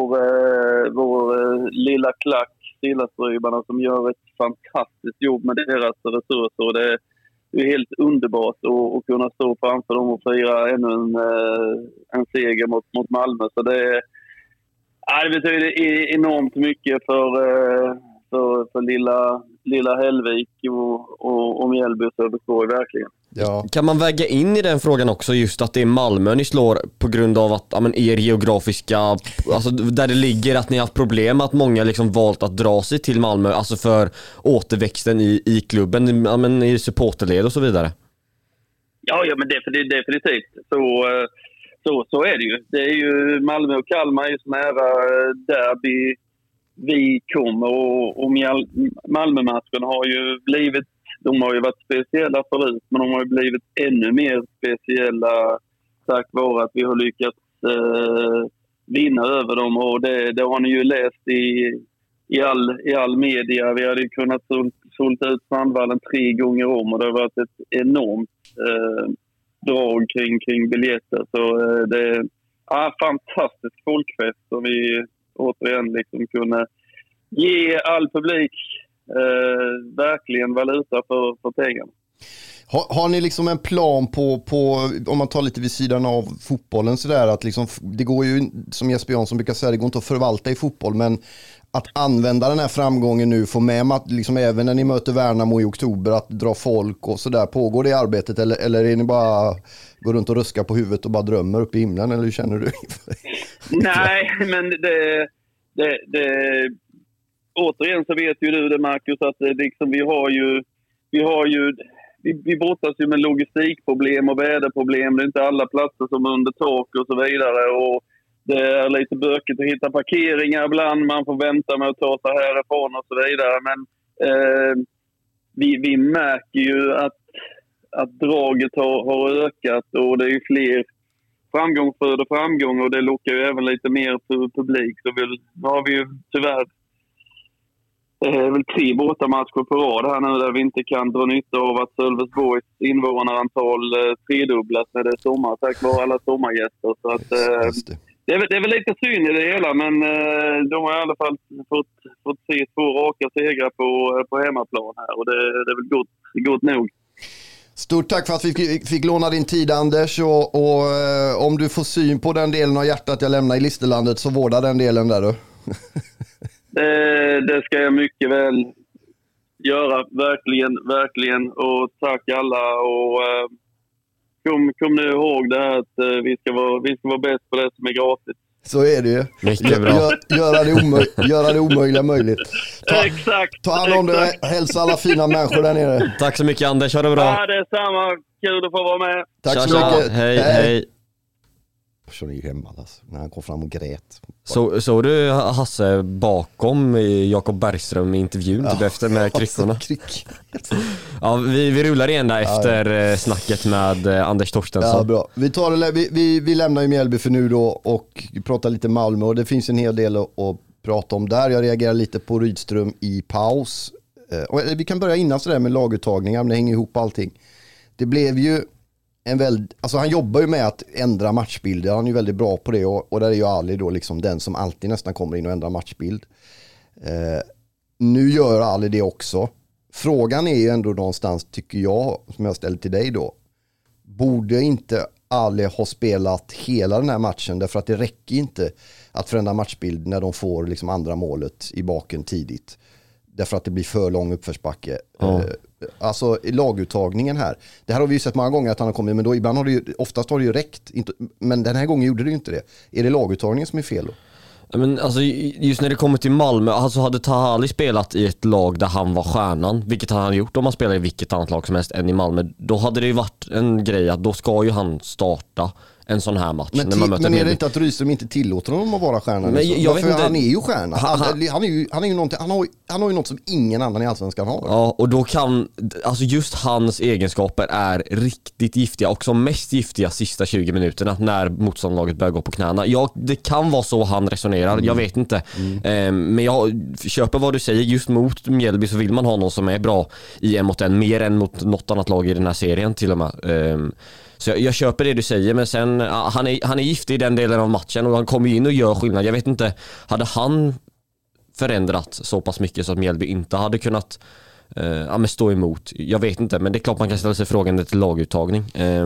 vår lilla klack, Stillastrybarna, som gör ett fantastiskt jobb med deras resurser. Det är helt underbart att kunna stå framför dem och fira ännu en seger mot Malmö. Så det betyder enormt mycket för lilla Hällevik och Mjällby och Söderborg, verkligen. Ja. Kan man väga in i den frågan också just att det är Malmö ni slår på grund av att er geografiska, alltså där det ligger, att ni har haft problem att många liksom valt att dra sig till Malmö, alltså för återväxten i klubben, i supporterled och så vidare? Ja, men definitivt. Så är det ju. Det är ju Malmö och Kalmar är ju så nära derby vi kommer, och Malmö-matchen har ju varit speciella förut, men de har ju blivit ännu mer speciella tack vare att vi har lyckats vinna över dem, och det har ni ju läst i all media. Vi hade ju kunnat sålt ut Sandvallen 3 gånger om, och det har varit ett enormt drag kring biljetter. Så det är fantastisk folkfest som vi återigen liksom kunde ge all publik verkligen valuta för pengarna. Har ni liksom en plan på om man tar lite vid sidan av fotbollen sådär, att liksom, det går ju, som Jesper Jansson brukar säga, det går inte att förvalta i fotboll, men att använda den här framgången nu, få med liksom, även när ni möter Värnamo i oktober, att dra folk och sådär, pågår det arbetet, eller är ni bara går runt och ruskar på huvudet och bara drömmer upp i himlen, eller hur känner du? Nej, men det återigen så vet ju du det, Marcus, att liksom vi brottas ju med logistikproblem och väderproblem. Det är inte alla platser som är under tak och så vidare, och det är lite bökigt att hitta parkeringar ibland. Man får vänta med att ta sig härifrån och så vidare. Men vi märker ju att draget har ökat, och det är ju fler framgång föder framgång och det lockar ju även lite mer publik. Så nu har vi ju tyvärr väl 3 bortamatcher på rad här nu där vi inte kan dra nytta av att Sölvesborgs invånarantal tredubblas när det är sommar tack vare alla sommargäster. Så att, det är väl lite syn i det hela, men de har i alla fall fått se 2 raka segrar på hemmaplan här och det är väl gott nog. Stort tack för att vi fick låna din tid, Anders, och om du får syn på den delen av hjärtat jag lämnar i Listerlandet så vårda den delen där då. Det ska jag mycket väl göra, verkligen, och tack alla och kom nu ihåg det här att vi ska vara bäst på det som är gratis. Så är det ju. Mycket bra. Göra det omöjliga möjligt. Exakt. Ta hand om det. Hälsa alla fina människor där nere. Tack så mycket, Anders, ha det bra. Ja, det är samma. Kul att få vara med. Tack så mycket. Hej. Så är ju hemma alltså, när han kom fram och grät. Så du Hasse bakom Jakob Bergström i intervjun typ efter med kryckorna? Ja, vi rullar igen där efter snacket med Anders Torstensson. Ja, bra. Vi lämnar ju Mjällby för nu då och pratar lite Malmö och det finns en hel del att prata om där. Jag reagerar lite på Rydström i paus. Och vi kan börja innan sådär med laguttagningar, men det hänger ihop allting. Det blev ju alltså han jobbar ju med att ändra matchbilder. Han är ju väldigt bra på det och där är ju Ali då liksom den som alltid nästan kommer in och ändrar matchbild. Nu gör Ali det också. Frågan är ju ändå någonstans, tycker jag, som jag ställer till dig då. Borde inte Ali ha spelat hela den här matchen? Därför att det räcker inte att förändra matchbild när de får liksom andra målet i baken tidigt. Därför att det blir för lång uppförsbacke. Alltså i laguttagningen här. Det här har vi ju sett många gånger att han har kommit, men då ibland har det ju, oftast har det ju räckt. Men den här gången gjorde det ju inte det. Är det laguttagningen som är fel då? Men alltså just när det kommer till Malmö, alltså hade Tahali spelat i ett lag där han var stjärnan, vilket han hade gjort om han spelar i vilket annat lag som helst än i Malmö, då hade det ju varit en grej att då ska ju han starta en sån här match. Men är det inte att Rydström inte tillåter honom att vara stjärna? Men jag vet inte. Han är ju stjärna. Han har ju något som ingen annan i Allsvenskan har. Ja, och då kan, alltså just hans egenskaper är riktigt giftiga och som mest giftiga sista 20 minuterna när motståndarlaget börjar gå på knäna. Ja, det kan vara så han resonerar, jag vet inte. Men jag köper vad du säger, just mot Mjällby så vill man ha någon som är bra i en mot en, mer än mot något annat lag i den här serien till och med. Så jag köper det du säger, men sen han är giftig i den delen av matchen och han kommer in och gör skillnad. Jag vet inte, hade han förändrat så pass mycket så att Mjällby inte hade kunnat stå emot? Jag vet inte, men det är klart man kan ställa sig frågan till laguttagning.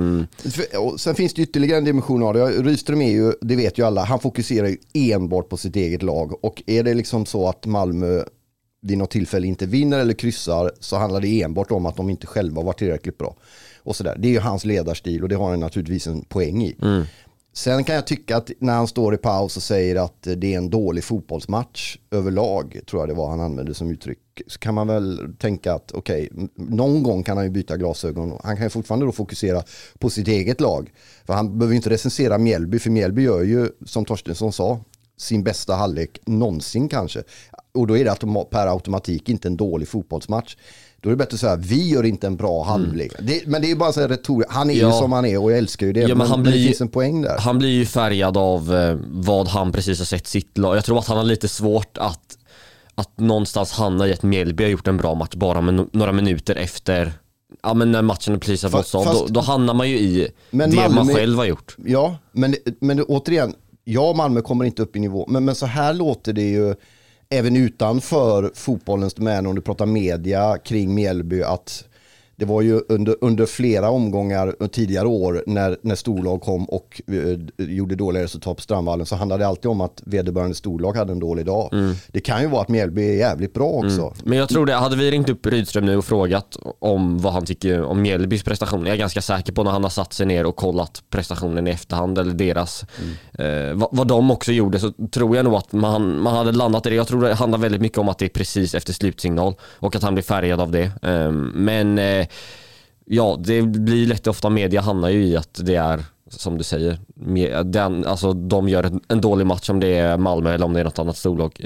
Sen finns det ytterligare en dimension av det. Rydström är ju, det vet ju alla, han fokuserar ju enbart på sitt eget lag. Och är det liksom så att Malmö vid något tillfälle inte vinner eller kryssar, så handlar det enbart om att de inte själva var tillräckligt bra. Och så där. Det är ju hans ledarstil och det har han naturligtvis en poäng i. Sen kan jag tycka att när han står i paus och säger att det är en dålig fotbollsmatch överlag, tror jag det var han använde som uttryck, så kan man väl tänka att okej, någon gång kan han ju byta glasögon. Han kan ju fortfarande då fokusera på sitt eget lag. För han behöver ju inte recensera Mjällby, för Mjällby gör ju, som Torstensson sa, sin bästa halvlek någonsin kanske. Och då är det per automatik inte en dålig fotbollsmatch. Då är det bättre att säga, vi gör inte en bra halvlek. Men det är ju bara så här retoriskt. Han är ju som han är och jag älskar ju det. Ja, men det finns en poäng där. Han blir ju färgad av vad han precis har sett sitt lag. Jag tror att han har lite svårt att någonstans hamna i att Mjällby har gjort en bra match bara med några minuter efter. Ja, men när matchen precis har fått av, då hamnar man ju i det Malmö, man själv har gjort. Ja, men återigen, Malmö kommer inte upp i nivå. Men så här låter det ju även utanför fotbollens domän, om du pratar media kring Mjällby, att det var ju under flera omgångar tidigare år när storlag kom och gjorde dåliga resultat på Strandvallen, så handlade det alltid om att vederbörande storlag hade en dålig dag. Det kan ju vara att Mjällby är jävligt bra också. Men jag tror det, hade vi ringt upp Rydström nu och frågat om vad han tycker om Mjällbys prestation, jag är ganska säker på när han har satt sig ner och kollat prestationen i efterhand eller deras vad de också gjorde, så tror jag nog att man hade landat i det. Jag tror det handlar väldigt mycket om att det är precis efter slutsignal och att han blir färgad av det. Men ja, det blir lätt ofta, media hamnar ju i att det är, som du säger, alltså de gör en dålig match om det är Malmö eller om det är något annat storlag.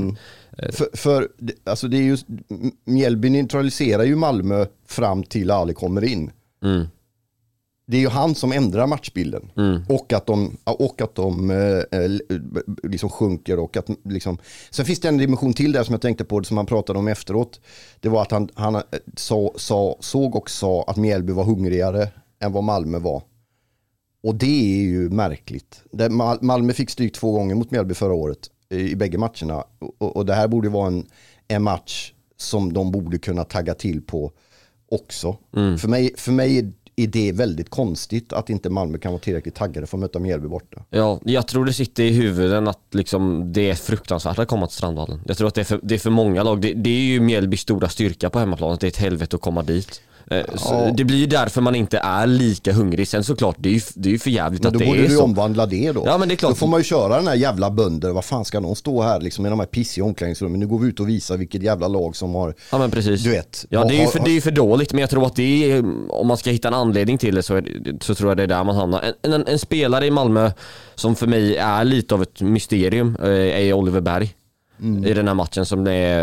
För alltså det är ju, Mjällby neutraliserar ju Malmö fram till Ali kommer in. det är ju han som ändrar matchbilden. Och att de liksom sjunker och att liksom... Sen finns det en dimension till där som jag tänkte på, som han pratade om efteråt. Det var att han såg och sa att Mjällby var hungrigare än vad Malmö var. Och det är ju märkligt. Malmö fick stryk 2 gånger mot Mjällby förra året i bägge matcherna. Och det här borde vara en match som de borde kunna tagga till på också. För mig är det väldigt konstigt att inte Malmö kan vara tillräckligt taggade för att möta Mjällby borta. Ja, jag tror det sitter i huvuden att liksom det är fruktansvärt att komma till Strandvallen. Jag tror att det är för många lag. Det är ju Mjällbys stora styrka på hemmaplan, att det är ett helvete att komma dit. Så det blir ju därför man inte är lika hungrig. Sen såklart, det är ju för jävligt att det är så. Men då borde du omvandla det då. Ja, men det är klart. Då får man ju köra den här jävla bönder. Vad fan ska någon stå här liksom med de här pissiga omklädningsrummen? Nu går vi ut och visar vilket jävla lag som har... Ja, men precis. Du vet. Ja, det är ju för dåligt. Men jag tror att det är, om man ska hitta en anledning till det så tror jag det är där man hamnar. En spelare i Malmö som för mig är lite av ett mysterium är Oliver Berg. I den här matchen som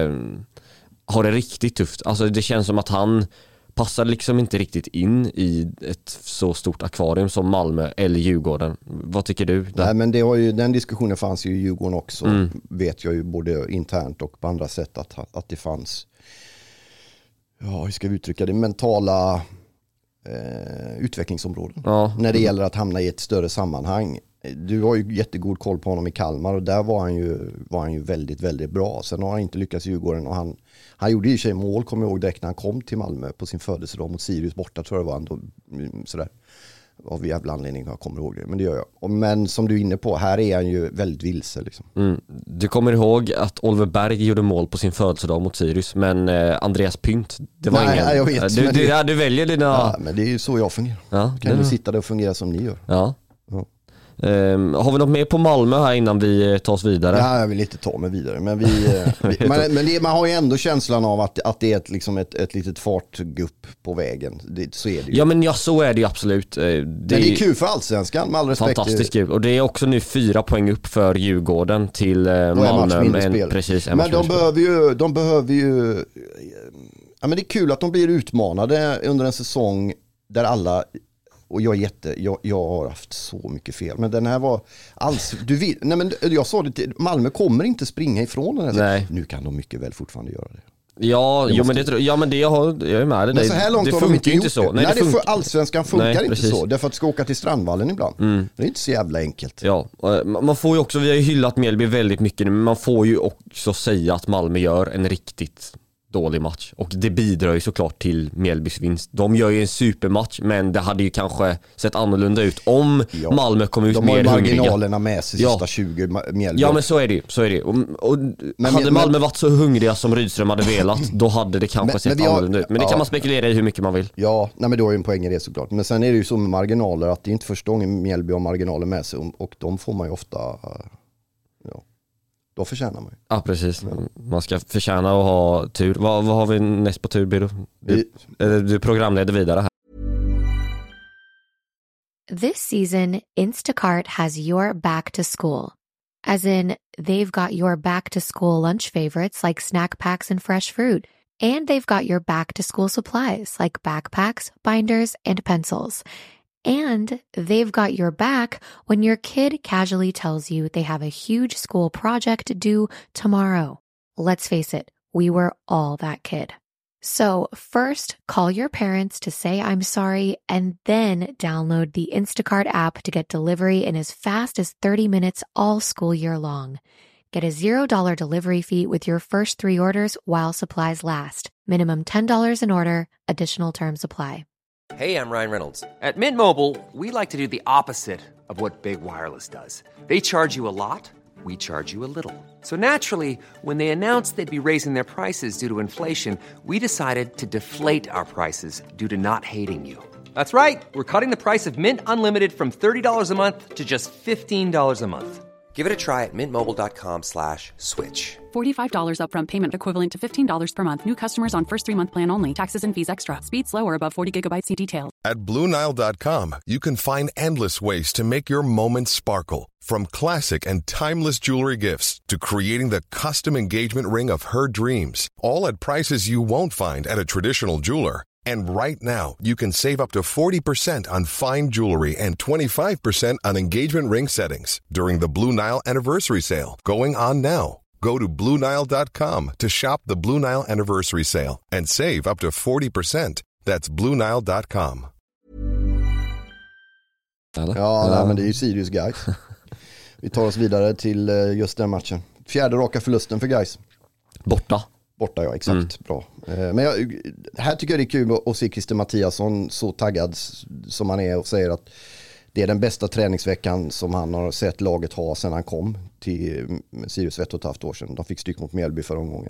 har det riktigt tufft. Alltså det känns som att han passar liksom inte riktigt in i ett så stort akvarium som Malmö eller Djurgården. Vad tycker du? Nej, men den diskussionen fanns ju i Djurgården också. Vet jag ju både internt och på andra sätt att det fanns, hur ska vi uttrycka det, mentala utvecklingsområden. Ja. När det gäller att hamna i ett större sammanhang. Du har ju jättegod koll på honom i Kalmar och där var han ju väldigt, väldigt bra. Sen har han inte lyckats i Djurgården och han gjorde ju sig mål, kommer jag ihåg direkt när han kom till Malmö på sin födelsedag mot Sirius borta, tror jag det var ändå, sådär. Av jävla anledning jag kommer ihåg det, men det gör jag. Men som du är inne på, här är han ju väldigt vilse liksom. Du kommer ihåg att Oliver Berg gjorde mål på sin födelsedag mot Sirius, men Andreas Pynt, det var ingen. Nej, jag vet. Du väljer dina... Ja, men det är ju så jag fungerar. Ja, kan du sitta där och fungera som ni gör. Ja. Har vi något mer på Malmö här innan vi tar oss vidare? Ja, jag vill inte ta mig vidare. Men, man har ju ändå känslan av att det är ett litet fartgupp på vägen. Så är det ju. Ja, men så är det ju absolut. Men det är kul för Allsvenskan, med all respekt. Fantastiskt kul. Och det är också nu 4 poäng upp för Djurgården till Malmö. Men de behöver ju... Ja, men det är kul att de blir utmanade under en säsong där alla... Och jag har haft så mycket fel. Men den här var jag sa det till, Malmö kommer inte springa ifrån den här. Nej. Nu kan de mycket väl fortfarande göra det. Ja, jag är med det. Men så här långt det har de inte inte så. Nej, Allsvenskan funkar inte så. Därför att ska åka till Strandvallen ibland. Det är inte så jävla enkelt. Ja, man får ju också, vi har ju hyllat Mjällby väldigt mycket, men man får ju också säga att Malmö gör en riktigt dålig match. Och det bidrar ju såklart till Mjällbys vinst. De gör ju en supermatch, men det hade ju kanske sett annorlunda ut om Malmö kom ut mer hungriga. De har marginalerna med sig sista 20 Mjällby. Ja, men så är det. Och hade Malmö varit så hungriga som Rydström hade velat, då hade det kanske sett annorlunda ut. Men det kan man spekulera i hur mycket man vill. Ja, men då är ju en poäng i det såklart. Men sen är det ju så med marginaler att det är inte första gången Mjällby har marginaler med sig, och de får man ju ofta... Då förtjänar man ju. Ja, precis. Man ska förtjäna att ha tur. Vad har vi näst på tur, Biro? Du programleder vidare här. This season, Instacart has your back to school. As in, they've got your back to school lunch favorites like snack packs and fresh fruit. And they've got your back to school supplies like backpacks, binders, and pencils. And they've got your back when your kid casually tells you they have a huge school project due tomorrow. Let's face it, we were all that kid. So first, call your parents to say I'm sorry, and then download the Instacart app to get delivery in as fast as 30 minutes all school year long. Get a $0 delivery fee with your first 3 orders while supplies last. Minimum $10 in order. Additional terms apply. Hey, I'm Ryan Reynolds. At Mint Mobile, we like to do the opposite of what Big Wireless does. They charge you a lot, we charge you a little. So naturally, when they announced they'd be raising their prices due to inflation, we decided to deflate our prices due to not hating you. That's right. We're cutting the price of Mint Unlimited from $30 a month to just $15 a month. Give it a try at mintmobile.com/switch. $45 upfront payment equivalent to $15 per month. New customers on first 3-month plan only. Taxes and fees extra. Speed slower above 40 gigabytes. See details. At BlueNile.com, you can find endless ways to make your moments sparkle. From classic and timeless jewelry gifts to creating the custom engagement ring of her dreams. All at prices you won't find at a traditional jeweler. And right now, you can save up to 40% on fine jewelry and 25% on engagement ring settings during the Blue Nile Anniversary Sale, going on now. Go to BlueNile.com to shop the Blue Nile Anniversary Sale and save up to 40%. That's BlueNile.com. Ja, men det är ju Sirius Guys. Vi tar oss vidare till just den matchen. 4:e raka förlusten för Guys. Borta, ja, exakt. Bra. Men här tycker jag det är kul att se Christer Mattiasson så taggad som han är och säger att det är den bästa träningsveckan som han har sett laget ha sedan han kom till Sirius för 1,5 år sedan. De fick stryk mot Mjällby förra omgången.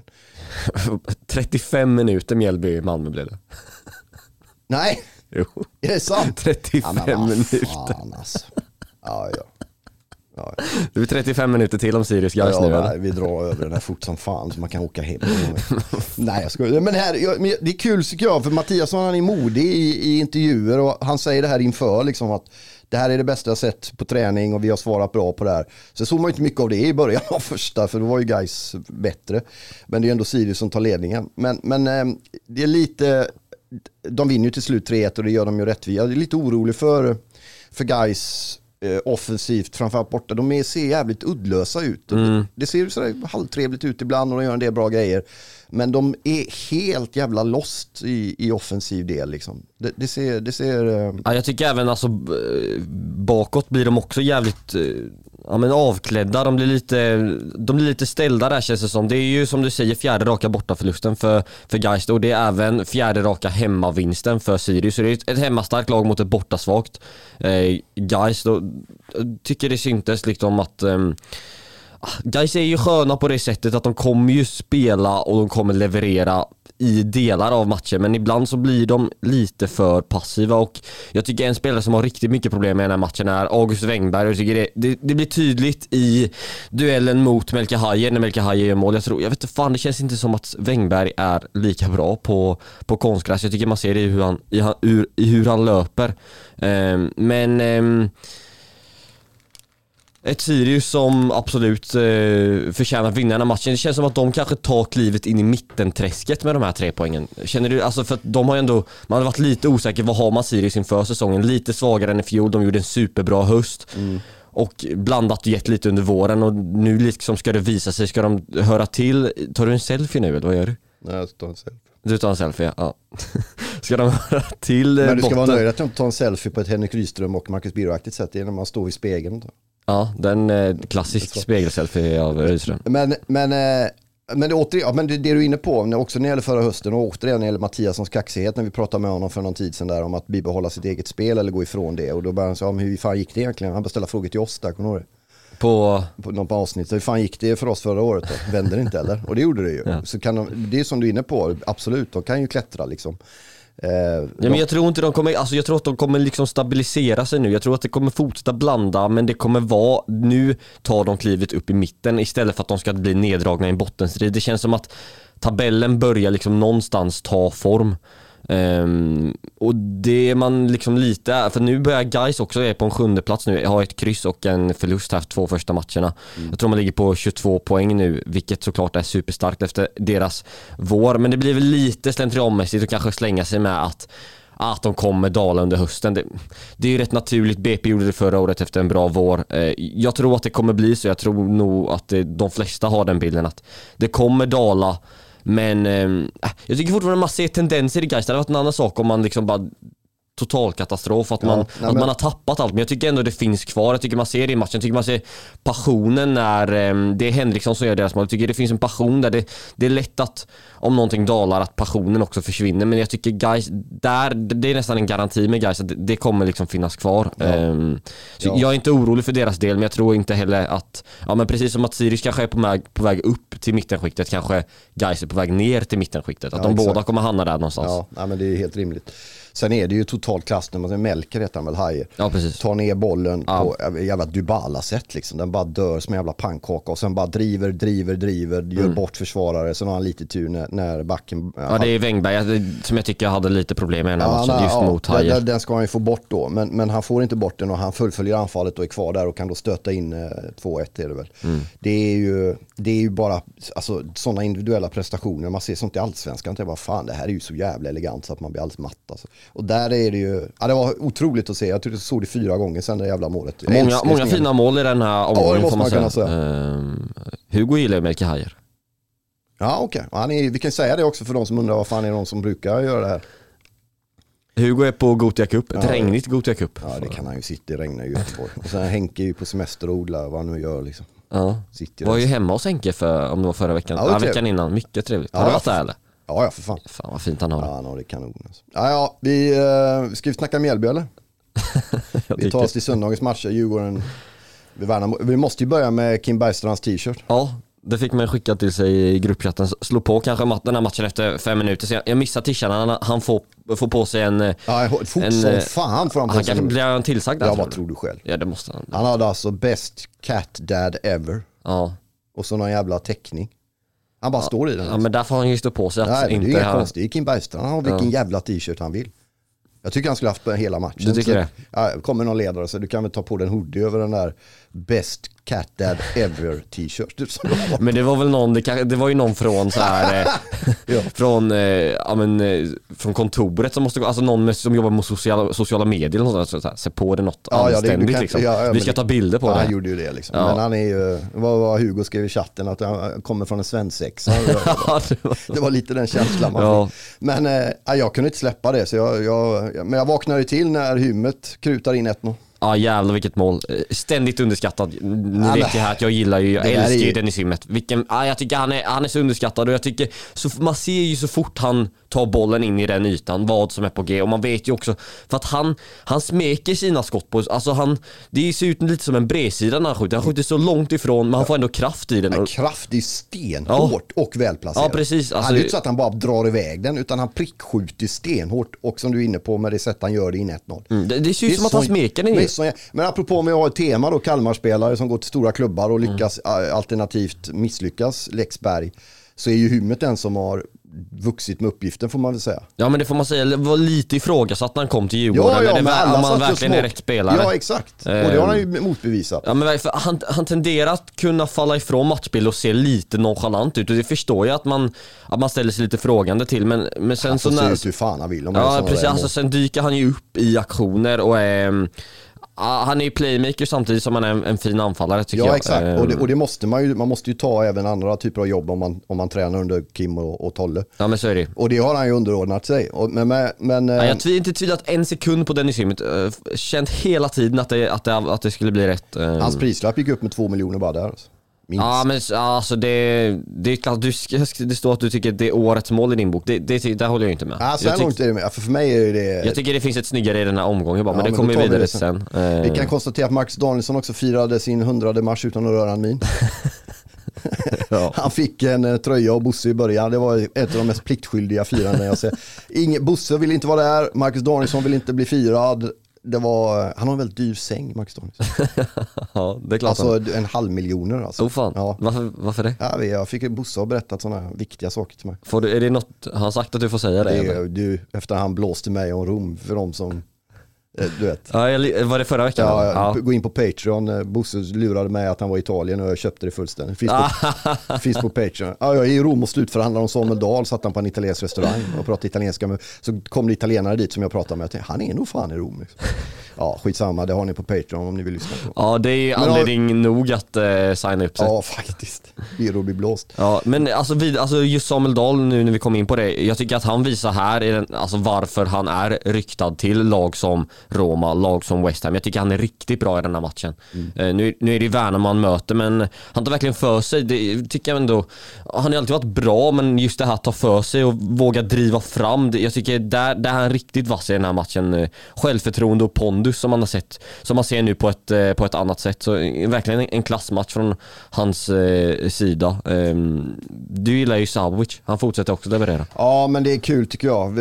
35 minuter Malmö blev det. Nej, jo. Är det sant? 35 minuter. Fan, alltså. Ja. Det är 35 minuter till om Sirius Guys nu. Nej, vi drar över den här fort som fan så man kan åka hem. Nej, jag skojar. Men det är kul tycker jag, för Mattiasson han är modig i intervjuer och han säger det här inför liksom att det här är det bästa jag sett på träning och vi har svarat bra på det här. Så såg man inte mycket av det i början av första, för då var ju Guys bättre. Men det är ändå Sirius som tar ledningen. Men det är lite, de vinner ju till slut 3-1 och det gör de ju rättvisa. Jag är lite orolig för Guys offensivt, framförallt borta. De ser jävligt uddlösa ut. Det ser sådär halvtrevligt ut ibland och de gör en del bra grejer. Men de är helt jävla lost i offensiv del liksom. Det ser Ja, jag tycker även alltså bakåt blir de också jävligt avklädda. De blir lite ställda där, känns det som. Det är ju som du säger 4:e raka bortaförlusten för Guys och det är även 4:e raka hemmavinsten för Sirius. Så det är ett hemmastarkt lag mot ett bortasvagt Guys. Då tycker det syntes liksom att Guys är ju sköna på det sättet att de kommer ju spela och de kommer leverera i delar av matchen, men ibland så blir de lite för passiva och jag tycker en spelare som har riktigt mycket problem med den här matchen är August Wengberg och jag tycker det blir tydligt i duellen mot Melke Hajer när Melke Hajer gör mål. Jag vet inte fan, det känns inte som att Wengberg är lika bra på konstgräs. Jag tycker man ser det i hur han löper. Ett Sirius som absolut förtjänar att vinna den här matchen. Det känns som att de kanske tar klivet in i mittenträsket med de här 3 poängen. Känner du, alltså för att de har ändå, man har varit lite osäker, vad har man Sirius inför säsongen? Lite svagare än i fjol, de gjorde en superbra höst. Och blandat och gett lite under våren och nu liksom ska det visa sig, ska de höra till. Tar du en selfie nu eller vad gör du? Nej, jag tar en selfie. Du tar en selfie, ja. Ska de höra till men du ska botten? vara nöjd att jag inte tar en selfie på ett Henrik Rydström och Marcus Birro-aktigt sätt. Det är när man står i spegeln. Ja, den klassisk spegelselfie av Rydström. Men det du är inne på, också när det gäller förra hösten och återigen när det gäller Mattiassons kaxighet när vi pratade med honom för någon tid sedan där om att bibehålla sitt eget spel eller gå ifrån det. Och då började han säga, hur fan gick det egentligen? Han började ställa frågor till oss där, kommer du ihåg det? På något avsnitt. Hur fan gick det för oss förra året då? Vände det inte eller? Och det gjorde det ju. Ja. Så det är som du är inne på, absolut, de kan ju klättra liksom. Men jag tror inte de kommer, alltså jag tror att de kommer liksom stabilisera sig nu. Jag tror att det kommer fortsätta blanda, men det kommer vara, nu tar de klivet upp i mitten istället för att de ska bli neddragna i en bottenstrid. Det känns som att tabellen börjar liksom någonstans ta form. Och det är man liksom lite, för nu börjar Guys också är på en 7:e plats nu, har ett kryss och en förlust här 2 första matcherna. Jag tror man ligger på 22 poäng nu, vilket såklart är superstarkt efter deras vår, men det blir väl lite slentrianmässigt och kanske slänga sig med att de kommer dala under hösten. Det är ju rätt naturligt. BP gjorde det förra året efter en bra vår. Jag tror att det kommer bli så. Jag tror nog att de flesta har den bilden att det kommer dala. Men jag tycker fortfarande man ser tendenser i Guys. Det hade varit en annan sak om man liksom bara totalkatastrof, att man har tappat allt. Men jag tycker ändå det finns kvar. Jag tycker man ser det i matchen. Jag tycker man ser passionen när det är Henriksson som gör deras mål. Jag tycker det finns en passion där det är lätt att om någonting dalar att passionen också försvinner. Men jag tycker Guys, det är nästan en garanti med Guys att det kommer liksom finnas kvar. Så jag är inte orolig för deras del, men jag tror inte heller att, men precis som att Sirius kanske är på väg upp till mittenskiktet, kanske Guys är på väg ner till mittenskiktet. Att de båda kommer hamna där någonstans. Ja, men det är helt rimligt. Sen är det ju total klass när man Melker heter han väl, Hajer. Ja, precis. Tar ner bollen på jävla Dybala-sätt liksom. Den bara dör som en jävla pannkaka och sen bara driver, gör bort försvarare. Sen har han lite tur när när backen... Ja, det är Wängberg som jag tycker hade lite problem med den här matchen just mot Hajer. Den ska han ju få bort då, men han får inte bort den och han fullföljer anfallet och är kvar där och kan då stöta in 2-1 är det väl. Det är ju bara alltså, sådana individuella prestationer, man ser sånt i allsvenskan, det bara fan, det här är ju så jävla elegant så att man blir alldeles matt alltså. Och där är det ju, det var otroligt att se, jag tyckte jag såg det 4 gånger sen det jävla målet. Många fina mål i den här omgången, måste man säga. Hugo gillar ju Melke Hajer. Ja, okej. Vi kan säga det också för de som undrar vad fan är de som brukar göra det här. Hugo är på Gothia Cup, ett regnigt Gothia Cup. Ja, det kan han ju sitta i regna i Göteborg. Och sen Henke är ju på semester och odlar vad han nu gör liksom. Ja, var ju hemma hos Henke om det var förra veckan. Ja, veckan innan, mycket trevligt. Har du varit där eller? Ja, för fan. Fan vad fint han har det. Ja, det är kanon alltså. Ska vi snacka Mjällby eller? Vi tar oss till söndagens matcher, Djurgården. Vi måste ju börja med Kim Bergstrands t-shirt. Ja, det fick man skicka till sig i gruppchatten. Slå på kanske den här matchen efter 5 minuter. Så jag missar t-shirten. Han får på sig en... Ja, fan får han på sig. Han kanske blir en tillsagd där. Ja, vad tror du själv? Ja, det måste han. Han hade alltså best cat dad ever. Ja. Och så någon jävla teckning. Han bara står i den. Ja, men där får han ju stå på sig. Nej, det är ju konstigt. Det är Kim Bergstrand. Han har vilken jävla t-shirt han vill. Jag tycker han skulle haft hela matchen. Du tycker det? Ja, kommer någon ledare så du kan väl ta på den hoodie över den där best cat dad ever t-shirt. Men det var väl det var ju någon från så här från kontoret som måste gå, alltså någon som jobbar med sociala medier eller något så här, se på det något anständigt liksom. Vi ska ta bilder på det. Han gjorde ju det liksom. Ja. Men han är ju vad Hugo skrev i chatten att han kommer från en svensexa. Det var lite den känslan man fick. Men jag kunde inte släppa det så men jag vaknade till när Hymmet krutar in 1-0. Ja, jävlar vilket mål. Ständigt underskattad. Ni vet ju här att jag älskar ju Dennis Hymmet. Jag tycker han är så underskattad och jag tycker man ser ju så fort han tar bollen in i den ytan vad som är på G och man vet ju också för att han smeker sina skott på, alltså det ser ut lite som en bredsida när han skjuter så långt ifrån men han får ändå kraft i den. En kraftig stenhårt och välplacerad. Ja, precis. Alltså, han är inte så att han bara drar iväg den utan han prickskjuter stenhårt och som du är inne på med det sätt han gör det in 1-0. Det ser ut som att han smeker den in. Men apropå med att ha ett tema då, Kalmar-spelare som går till stora klubbar och lyckas alternativt misslyckas, Lexberg, så är ju Hymmet den som har vuxit med uppgiften får man väl säga. Ja, men det får man säga, det var lite ifrågasatt när han kom till Djurgården. Om man verkligen är rätt spelare. Ja, exakt. Och det har han ju motbevisat. Ja, men han tenderar att kunna falla ifrån matchspel och se lite nonchalant ut. Och det förstår jag att man ställer sig lite frågande till. Men sen han så ser ut hur fan han vill. Ja, precis. Alltså, sen dyker han ju upp i aktioner och han är ju playmaker samtidigt som han är en fin anfallare tycker jag. Ja, exakt. Och det måste man måste ju ta även andra typer av jobb om man tränar under Kim och Tolle. Ja, men så är det. Och det har han ju underordnat sig. Men jag har inte tvivlat en sekund på Dennis Hymmet. Känt hela tiden att det skulle bli rätt. Hans prislapp gick upp med 2 miljoner bara där. Alltså. Minst. Ja, men alltså det är klart det står att du tycker att det är årets mål i din bok. Det håller jag inte med. Ja, så långt är det med. För mig är det... Jag tycker det finns ett snyggare i den här omgången bara, men det kommer vi vidare sen. Vi kan konstatera att Marcus Danielsson också firade sin 100:e match utan att röra en min. Han fick en tröja och Bosse i början. Det var ett av de mest pliktskyldiga firanden jag ser. Bosse vill inte vara där. Marcus Danielsson vill inte bli firad. Han har en väldigt dyr säng, Max Danielsson. Ja, det är klart. Alltså 500 000 alltså. Fan. Ja. Varför det? Ja, jag fick Bosse ha berättat sådana viktiga saker till mig. Är det något han sagt att du får säga det? Efter han blåste mig om Rom för dem som du vet. Ja, var det förra veckan? Ja. Gå in på Patreon. Bosse lurade mig att han var i Italien och jag köpte det fullständigt. Finns på Patreon. Ja, jag är i Rom och slutförhandlar om Samuel Dahl. Satt han på en italiensk restaurang och pratade italienska. Så kom det italienare dit som jag pratade med. Han är nog fan i Rom. Liksom. Ja, skitsamma. Det har ni på Patreon om ni vill lyssna på. Ja, det är anledning nog att signa upp sig. Ja, faktiskt. Det är att bli blåst. Ja, men alltså just Samuel Dahl nu när vi kommer in på det. Jag tycker att han visar här alltså varför han är ryktad till lag som Roma, lag som West Ham. Jag tycker han är riktigt bra i den här matchen. Nu är det Värnamo man möter, men han tar verkligen för sig. Det tycker jag ändå. Han har alltid varit bra, men just det här ta för sig och våga driva fram. Jag tycker där är han riktigt vass i den här matchen. Självförtroende och pondus som man har sett, som man ser nu på ett annat sätt. Så verkligen en klassmatch från hans sida. Du gillar ju Sabovic. Han fortsätter också leverera. Ja, men det är kul tycker jag.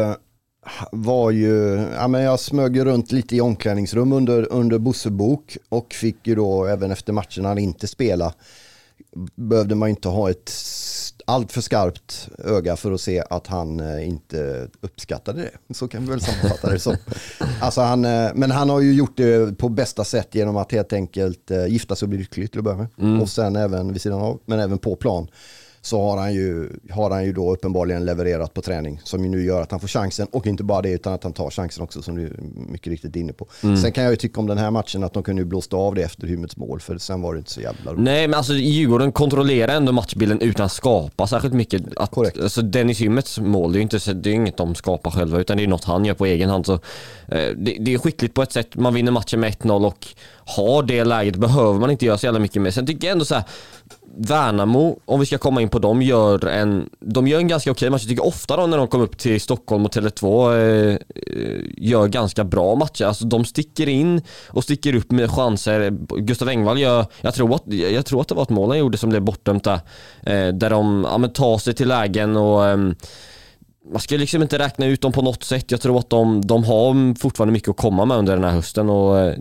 Jag smög runt lite i omklädningsrum under Bossebok och fick ju då även efter matchen han inte spela behövde man inte ha ett allt för skarpt öga för att se att han inte uppskattade det. Så kan vi väl sammanfatta det som. Alltså men han har ju gjort det på bästa sätt genom att helt enkelt gifta sig och bli lycklig till att börja med. Och sen även vid sidan av, men även på plan, så har han ju då uppenbarligen levererat på träning, som ju nu gör att han får chansen, och inte bara det utan att han tar chansen också, som du är mycket riktigt inne på. Sen kan jag ju tycka om den här matchen att de kunde ju blåsta av det efter Hymets mål, för sen var det inte så jävla roligt. Nej, men alltså Djurgården kontrollerar ändå matchbilden utan att skapa särskilt mycket. Alltså Dennis Hymets mål, det är inget de skapar själva, utan det är något han gör på egen hand. Så, det är skickligt på ett sätt. Man vinner matchen med 1-0 och har det läget behöver man inte göra så jävla mycket mer. Sen tycker jag ändå så här, Värnamo, om vi ska komma in på dem, gör en ganska okej match. Jag tycker ofta då när de kommer upp till Stockholm och Tele2 gör ganska bra matcher. Alltså de sticker in och sticker upp med chanser. Gustav Engvall gör, jag tror att det var ett mål han gjorde som blev bortdömt där de tar sig till lägen, och man ska liksom inte räkna ut dem på något sätt. Jag tror att de har fortfarande mycket att komma med under den här hösten, och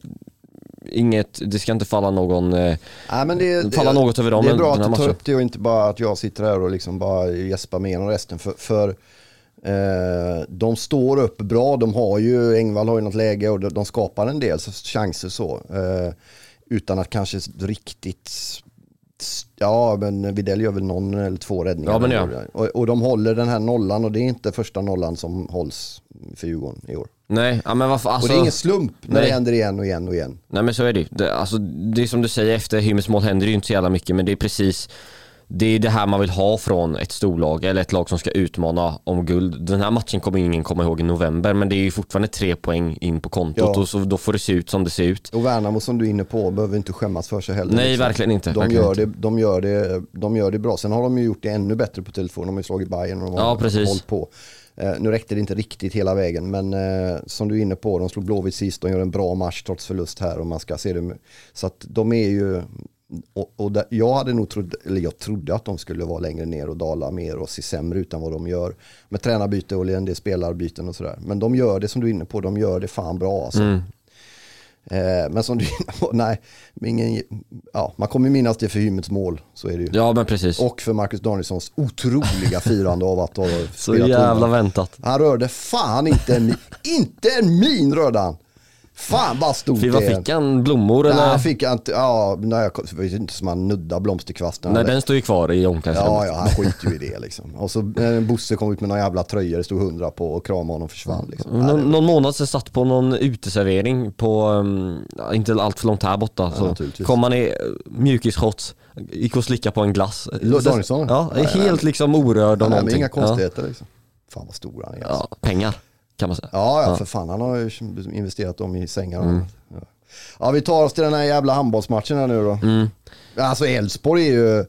det ska inte falla någon falla något över dem. Det är bra att du tar upp det och inte bara att jag sitter här och liksom bara gäspar med och resten, för de står upp bra. De har ju, Engvall har ju något läge och de skapar en del chanser så, utan att kanske riktigt, men Widell gör väl någon eller två räddningar. Och de håller den här nollan, och det är inte första nollan som hålls för Djurgården i år. Nej, men varför, alltså, och det är ingen slump när det händer igen och igen och igen. Nej, men så är det. Det är som du säger, efter Hymens mål händer det ju inte så jävla mycket, men det är precis det här man vill ha från ett storlag eller ett lag som ska utmana om guld. Den här matchen kommer ingen komma ihåg i november, men det är ju fortfarande 3 poäng in på kontot, och så då får det se ut som det ser ut. Och Värnamo, som du är inne på, behöver inte skämmas för sig heller. Nej, liksom. Verkligen inte. De gör det bra. Sen har de ju gjort det ännu bättre på telefon. De har ju slagit Bayern och de har hållit på. Nu räckte det inte riktigt hela vägen, men som du är inne på, de slog Blåvitt sist, de gör en bra match trots förlust här, och man ska se det. Så att de är ju, och jag hade nog jag trodde att de skulle vara längre ner och dala mer och se sämre ut än vad de gör med tränarbyte och en del spelarbyten och sådär. Men de gör det, som du är inne på, de gör det fan bra alltså. Men som du, nej, man kommer minnas det för Hymets mål, så är det ju. Ja, men precis. Och för Marcus Danielssons otroliga firande av att ha så jävla väntat. Han rörde fan inte en min rörde han. Fan vad stort det är. Fick han blommor eller? Nej, fick han inte. Jag vet inte, som han nudda blomsterkvasten. Nej, den står ju kvar i omklädningsrummet. Ja, han skiter ju i det liksom. Och så Bosse kom ut med någon jävla tröja, det stod 100 på, och kramade honom och försvann liksom. Någon månad så satt på någon uteservering på inte allt för långt här borta, så kom han i mjukisshots, gick och slicka på en glass. Danielsson? Ja, helt liksom orörd och någonting. Inga konstigheter liksom. Fan vad stor han är alltså. Ja, pengar kan man säga. Ja, för fan, han har ju investerat dem i sängar. Ja, vi tar oss till den här jävla handbollsmatchen här nu då. Alltså Elfsborg är ju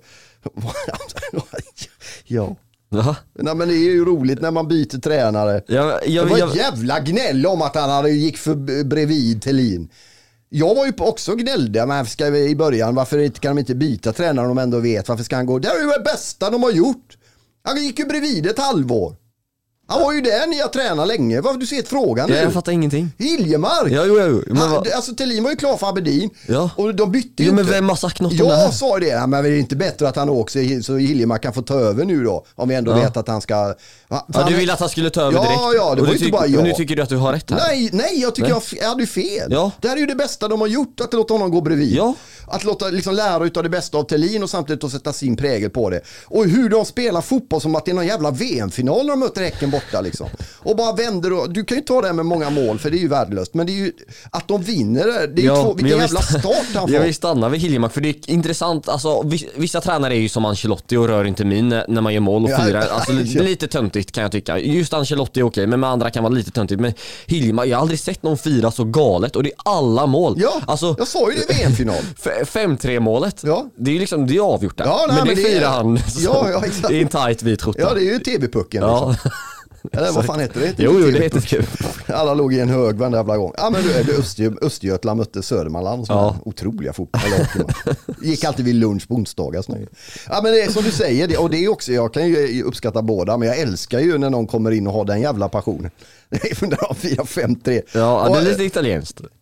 ja. Nej, men det är ju roligt när man byter tränare. Det var ett jävla gnäll om att han gick för bredvid Thelin. Jag var ju också gnällde, men i början, varför kan de inte byta tränare om de ändå vet, varför ska han gå? Det är ju det bästa de har gjort. Han gick ju bredvid ett halvår. Han var ju där ni har tränat länge. Varför du ser frågan nu? Jag fattar ingenting. Hiljemark. Jo. Alltså Thelin var ju klar för Aberdeen. Ja. Och de bytte ju inte. Men vem har sagt något om det här? Jag sa det. Men det är inte bättre att han åker så Hiljemark kan få ta över nu då. Om vi ändå vet att han ska... du vill att han skulle ta över direkt? Ja, det var inte bara jag. Men nu tycker du att du har rätt här? Nej, jag tycker jag hade fel. Ja. Det här är ju det bästa de har gjort, att låta honom gå bredvid. Ja. Att låta lära utav det bästa av Thelin och samtidigt att sätta sin prägel på det. Och hur de spelar fotboll som att det är någon jävla VM-final när de möter Häcken borta liksom. Och bara vänder och, du kan ju ta det med många mål för det är ju värdelöst, men det är ju att de vinner, det är ju vilken jävla start han får. Jag vill stanna vid Hiljemark för det är intressant, alltså vissa tränare är ju som Ancelotti och rör inte min när man gör mål och firar, alltså lite töntigt kan jag tycka. Just Ancelotti är okej, men med andra kan vara lite töntigt, men Hiljemark, jag har aldrig sett någon fira så galet och det är alla mål. Ja, alltså, jag sa ju det i VM-final. 5-3 målet. Ja. Det är ju liksom, det är avgjort där. Ja, men det firar han. Ja, exakt. Det är en tight vit skjorta. Ja, det är ju TV-pucken liksom. Eller vad fan heter det? Jo, det heter kul. Alla låg i en hög varenda jävla gång. Ja, men Östergötland mötte Södermanland och otroliga fotboll. Gick alltid vid lunch på onsdagar. Ja, men det är som du säger, och det är också, jag kan ju uppskatta båda, men jag älskar ju när någon kommer in och har den jävla passionen. Det är 4-5-3. Ja, det är lite italienskt.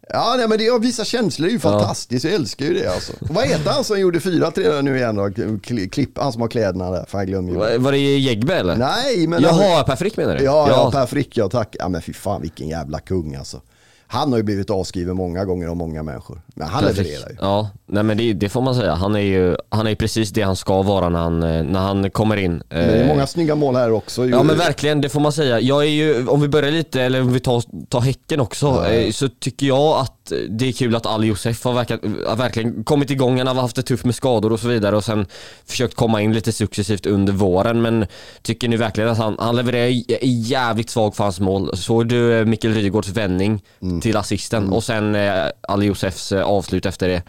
Ja, nej, men det vissa känslor är ju fantastiskt. Jag älskar ju det alltså. Vad heter han som gjorde 4-3 nu igen då? Klipp, han som har kläderna där. Fan, jag glömmer ju. Var det Jägbe eller? Nej, men... Jaha, Per Frick menar du? Ja, Per Frick, ja tack. Ja, men fy fan, vilken jävla kung alltså. Han har ju blivit avskriven många gånger av många människor. Men han levererar ju. Ja, nej men det får man säga. Han är ju precis det han ska vara när han kommer in. Men det är många snygga mål här också. Ja men verkligen, det får man säga. Jag är ju, om vi börjar lite, eller om vi tar Häcken också, så tycker jag att det är kul att Ali Josef har verkligen kommit igång. Han har haft det tufft med skador och så vidare och sen försökt komma in lite successivt under våren, men tycker ni verkligen att han levererar jävligt svag för hans mål. Såg du Mikael Rygaards vändning till assisten och sen Ali Josefs avslut efter det.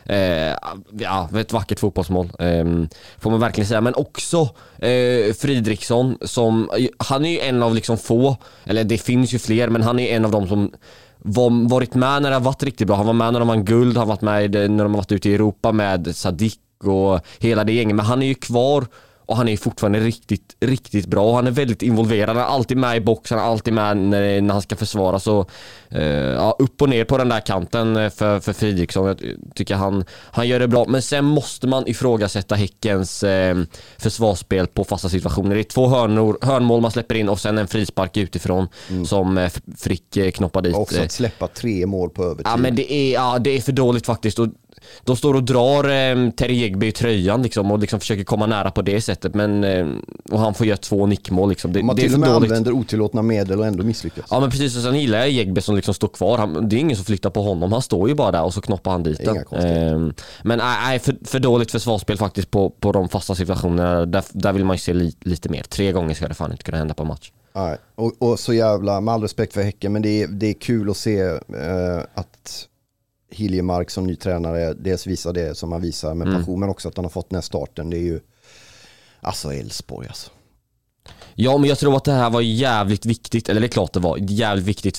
Ett vackert fotbollsmål får man verkligen säga, men också Fridriksson som, han är ju en av liksom få, eller det finns ju fler, men han är en av dem som varit med när det har varit riktigt bra. Han var med när de vann guld, han har varit med när de har varit ute i Europa med Sadik och hela det gänget, men han är ju kvar och han är fortfarande riktigt, riktigt bra och han är väldigt involverad, han är alltid med i boxen, han är alltid med när han ska försvara, så upp och ner på den där kanten för Fridriksson. Jag tycker han gör det bra, men sen måste man ifrågasätta Häckens försvarsspel på fasta situationer. Det är 2 hörnmål man släpper in och sen en frispark utifrån som Frick knoppar dit. Och också att släppa 3 mål på övertid. Ja, men det är för dåligt faktiskt, och de står och drar Terry Jägby i tröjan liksom, och liksom försöker komma nära på det sättet, men och han får göra 2 nickmål liksom. Man det är till och med dåligt. Använder otillåtna medel och ändå misslyckas. Ja men precis, och sen gillar jag Jägby som liksom står kvar. Det är ingen som flyttar på honom, han står ju bara där och så knoppar han dit den. Men för dåligt försvarsspel faktiskt på de fasta situationerna. Där vill man ju se lite mer. 3 gånger ska det fan inte kunna hända på match. Nej. Och så jävla, med all respekt för Häcken, men det är kul att se att Hiljemark som ny tränare dels visar det som han visar med passion, men också att han har fått den här starten. Det är ju alltså Elfsborg alltså. Ja, men jag tror att det här var jävligt viktigt, eller det är klart det var jävligt viktigt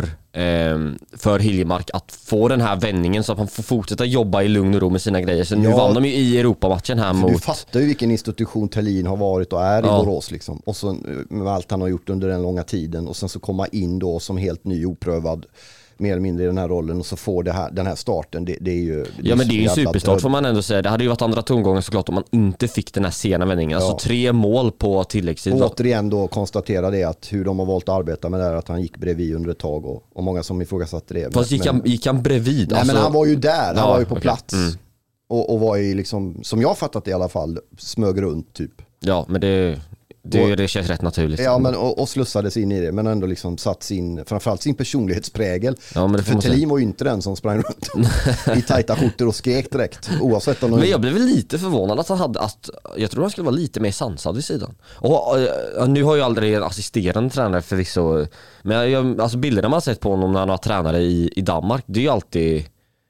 för Hiljemark att få den här vändningen så att han får fortsätta jobba i lugn och ro med sina grejer. Så nu vann de ju i Europamatchen här mot... Du fattar ju vilken institution Thelin har varit och är i Borås liksom. Och så med allt han har gjort under den långa tiden och sen så komma in då som helt ny, oprövad mer eller mindre i den här rollen och så får den här starten, det är ju... Ja, men det är ju en superstart får man ändå säga. Det hade ju varit andra tongångar såklart om man inte fick den här sena vändningen. Alltså 3 mål på tilläggstid. Och återigen då konstatera det att hur de har valt att arbeta med det här, att han gick bredvid under ett tag och många som ifrågasatte det. Fast gick han bredvid? Nej, men han var ju där, han var ju på plats. Och var ju liksom, som jag fattat det i alla fall, smög runt typ. Ja, men det känns rätt naturligt. Ja, men och slussades in i det, men ändå liksom satt framförallt sin personlighetsprägel. Ja, men för Thelin var ju inte den som sprang runt i tajta skjortor och skrek direkt, oavsett om Men jag blev lite förvånad att jag tror han skulle vara lite mer sansad i sidan. Och nu har jag aldrig en assisterande tränare förvisso, men alltså bilderna man har sett på honom när han var tränare i Danmark, det är ju alltid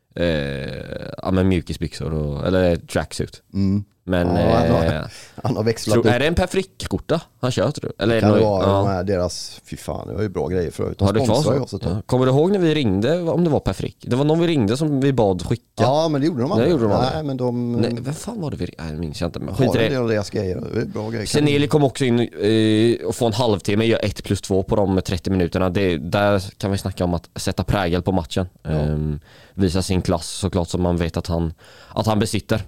med mjukisbyxor eller tracksuit. Men han har växlat är det en Per Frick-korta han kör, tror du? Eller kan det vara deras, fy fan, det var ju bra grejer förut. Kommer du ihåg när vi ringde, om det var Per Frick? Det var någon vi ringde som vi bad skicka. Ja, men det gjorde de aldrig. Nej, men Nej, vem fan var det vi ringde? Minns jag inte. Men har en del av deras grejer. Det är bra grejer. Seneli kom också in och få en halvtimme, gör 1+2 på de 30 minuterna. Där kan vi snacka om att sätta prägel på matchen. Visa sin klass såklart, som man vet att han besitter.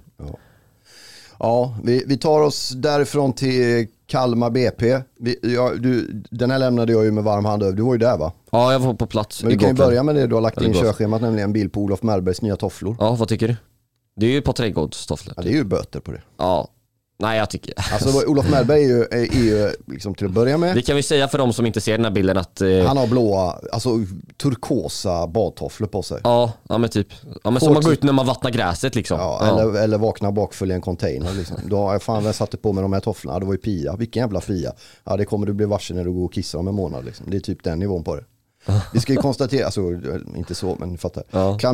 Ja, vi tar oss därifrån till Kalmar BP. Den här lämnade jag ju med varm hand över. Du var ju där, va? Ja, jag var på plats. Men vi kan ju börja med det du har lagt in körschemat, nämligen en bild på Olof Mellbergs nya tofflor. Ja, vad tycker du? Det är ju på trädgårdstofflor. Ja, det är ju böter på det. Ja. Nej, jag tycker... Alltså Olof Mellberg är ju liksom till att börja med... Det kan vi säga för de som inte ser den här bilden att... Han har blåa, alltså turkosa badtofflor på sig. Ja men typ. Ja, men som man går ut när man vattnar gräset liksom. Ja. Eller vaknar bakfull i en container liksom. Då har jag fan satte på med de här tofflorna. Det var ju Pia. Vilken jävla Pia. Ja, det kommer du bli varse när du går och kissar om en månad liksom. Det är typ den nivån på det. Vi ska ju konstatera, alltså inte så, men fattar.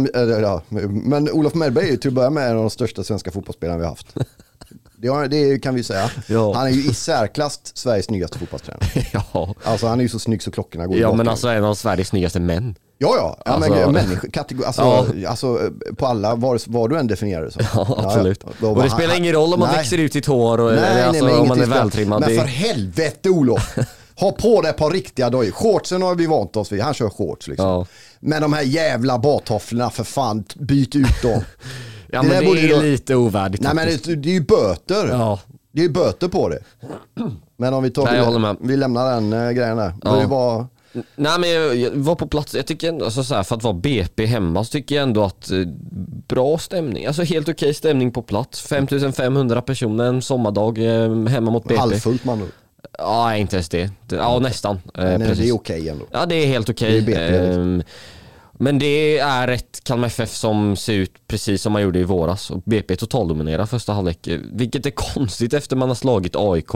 Men Olof Mellberg är ju till att börja med en av de största svenska fotbollsspelarna vi har haft. Det kan vi säga. Ja. Han är ju i särklass Sveriges snyggaste fotbollstränare. Ja. Alltså han är ju så snygg så klockorna går. Ja, men alltså en av Sveriges snyggaste män. Ja, alltså, alltså på alla, var du än definierar det så. Ja, absolut. Och det spelar ingen roll om man växer ut sitt hår och, om man är vältrimmad. Men för helvete, Olof! Ha på dig ett par riktiga dojor. Shortsen har vi vant oss vid. Han kör shorts liksom. Ja. Men de här jävla badtofflorna, för fan, byt ut dem. Ja, men det är lite ovärdigt. Nej, men det är ju böter. Ja. Det är ju böter på det. Men om vi tar vi lämnar den grejen där. Ja. Det var... Nej, men jag var på plats. Jag tycker ändå, alltså, så här, för att vara BP hemma så tycker jag ändå att bra stämning. Alltså helt okej stämning på plats. 5500 personer en sommardag hemma mot BP. Halvfullt man då. Ja, inte ens det. Ja, nästan. Nej, det är okej ändå. Ja, det är helt okej. Liksom. Men det är ett Kalmar FF som ser ut precis som man gjorde i våras. Och BP totaldominerar första halvlek. Vilket är konstigt efter man har slagit AIK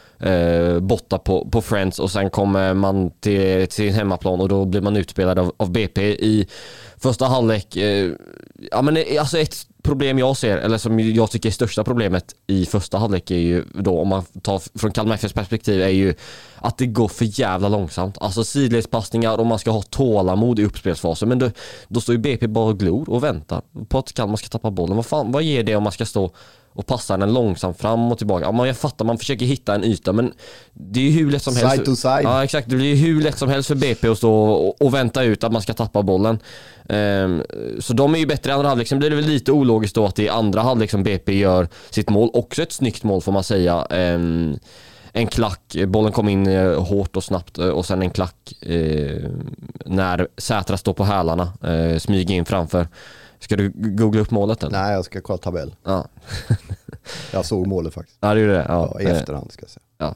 borta på Friends. Och sen kommer man till sin hemmaplan och då blir man utspelad av BP i första halvlek. Ja, men alltså ett problem jag ser, eller som jag tycker är största problemet i första halvlek är ju då, om man tar från Kalmar FFs perspektiv, är ju att det går för jävla långsamt. Alltså sidledspassningar och man ska ha tålamod i uppspelsfasen. Men då står ju BP bara och glor och väntar på att Kalmar ska tappa bollen. Vad ger det om man ska stå och passa den långsamt fram och tillbaka? Ja, jag fattar, man försöker hitta en yta, men det är ju hur lätt som helst. Side to side. Ja, exakt. Det blir ju hur lätt som helst för BP att stå och vänta ut att man ska tappa bollen. Så de är ju bättre i andra halvlek. Sen blir det väl lite ologiskt då att i andra halvlek som BP gör sitt mål. Också ett snyggt mål får man säga. En klack, bollen kom in hårt och snabbt och sen en klack när Sätra står på hälarna, smyger in framför. Ska du googla upp målet eller? Nej, jag ska kolla tabell. Ja. Jag såg målet faktiskt. Ja, det är det. Ja, i efterhand ska jag säga. Ja.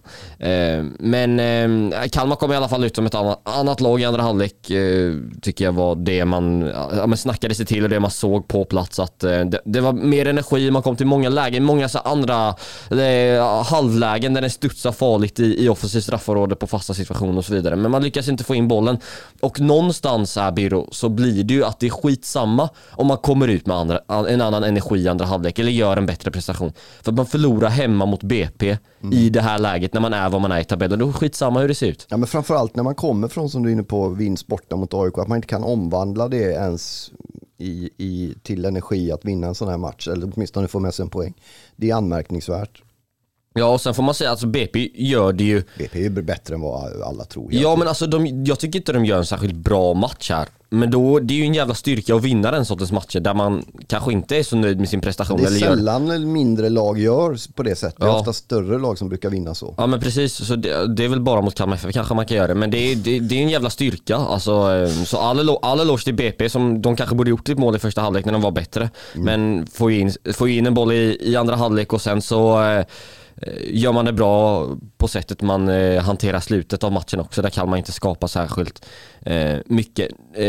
Men Kalmar kom i alla fall ut som ett annat lag i andra halvlek, tycker jag var det man snackade sig till och det man såg på plats, att det var mer energi, man kom till många lägen, många så andra halvlägen där den studsar farligt i offensivt straffområde på fasta situationer och så vidare, men man lyckas inte få in bollen. Och någonstans här, Biro, så blir det ju att det är skitsamma om man kommer ut med en annan energi i andra halvlek eller gör en bättre prestation, för att man förlorar hemma mot BP i det här läget när man är vad man är i tabellen. Då är det skitsamma hur det ser ut. Ja, men framförallt när man kommer från, som du är inne på, vinst borta mot AIK, att man inte kan omvandla det ens till energi att vinna en sån här match, eller åtminstone få med sig en poäng. Det är anmärkningsvärt. Ja, och sen får man säga att BP gör det ju... BP är ju bättre än vad alla tror. Ja, men alltså jag tycker inte de gör en särskilt bra match här. Men då, det är ju en jävla styrka att vinna den sortens matcher där man kanske inte är så nöjd med sin prestation. Det är sällan mindre lag gör på det sättet. Det är ofta större lag som brukar vinna så. Ja, men precis. Så det är väl bara mot Kalmar FF kanske man kan göra det. Men det är en jävla styrka. Alltså, så alla lås till BP, som de kanske borde gjort ett mål i första halvlek när de var bättre. Men får in en boll i andra halvlek och sen så... gör man det bra på sättet man hanterar slutet av matchen också, där kan man inte skapa särskilt mycket.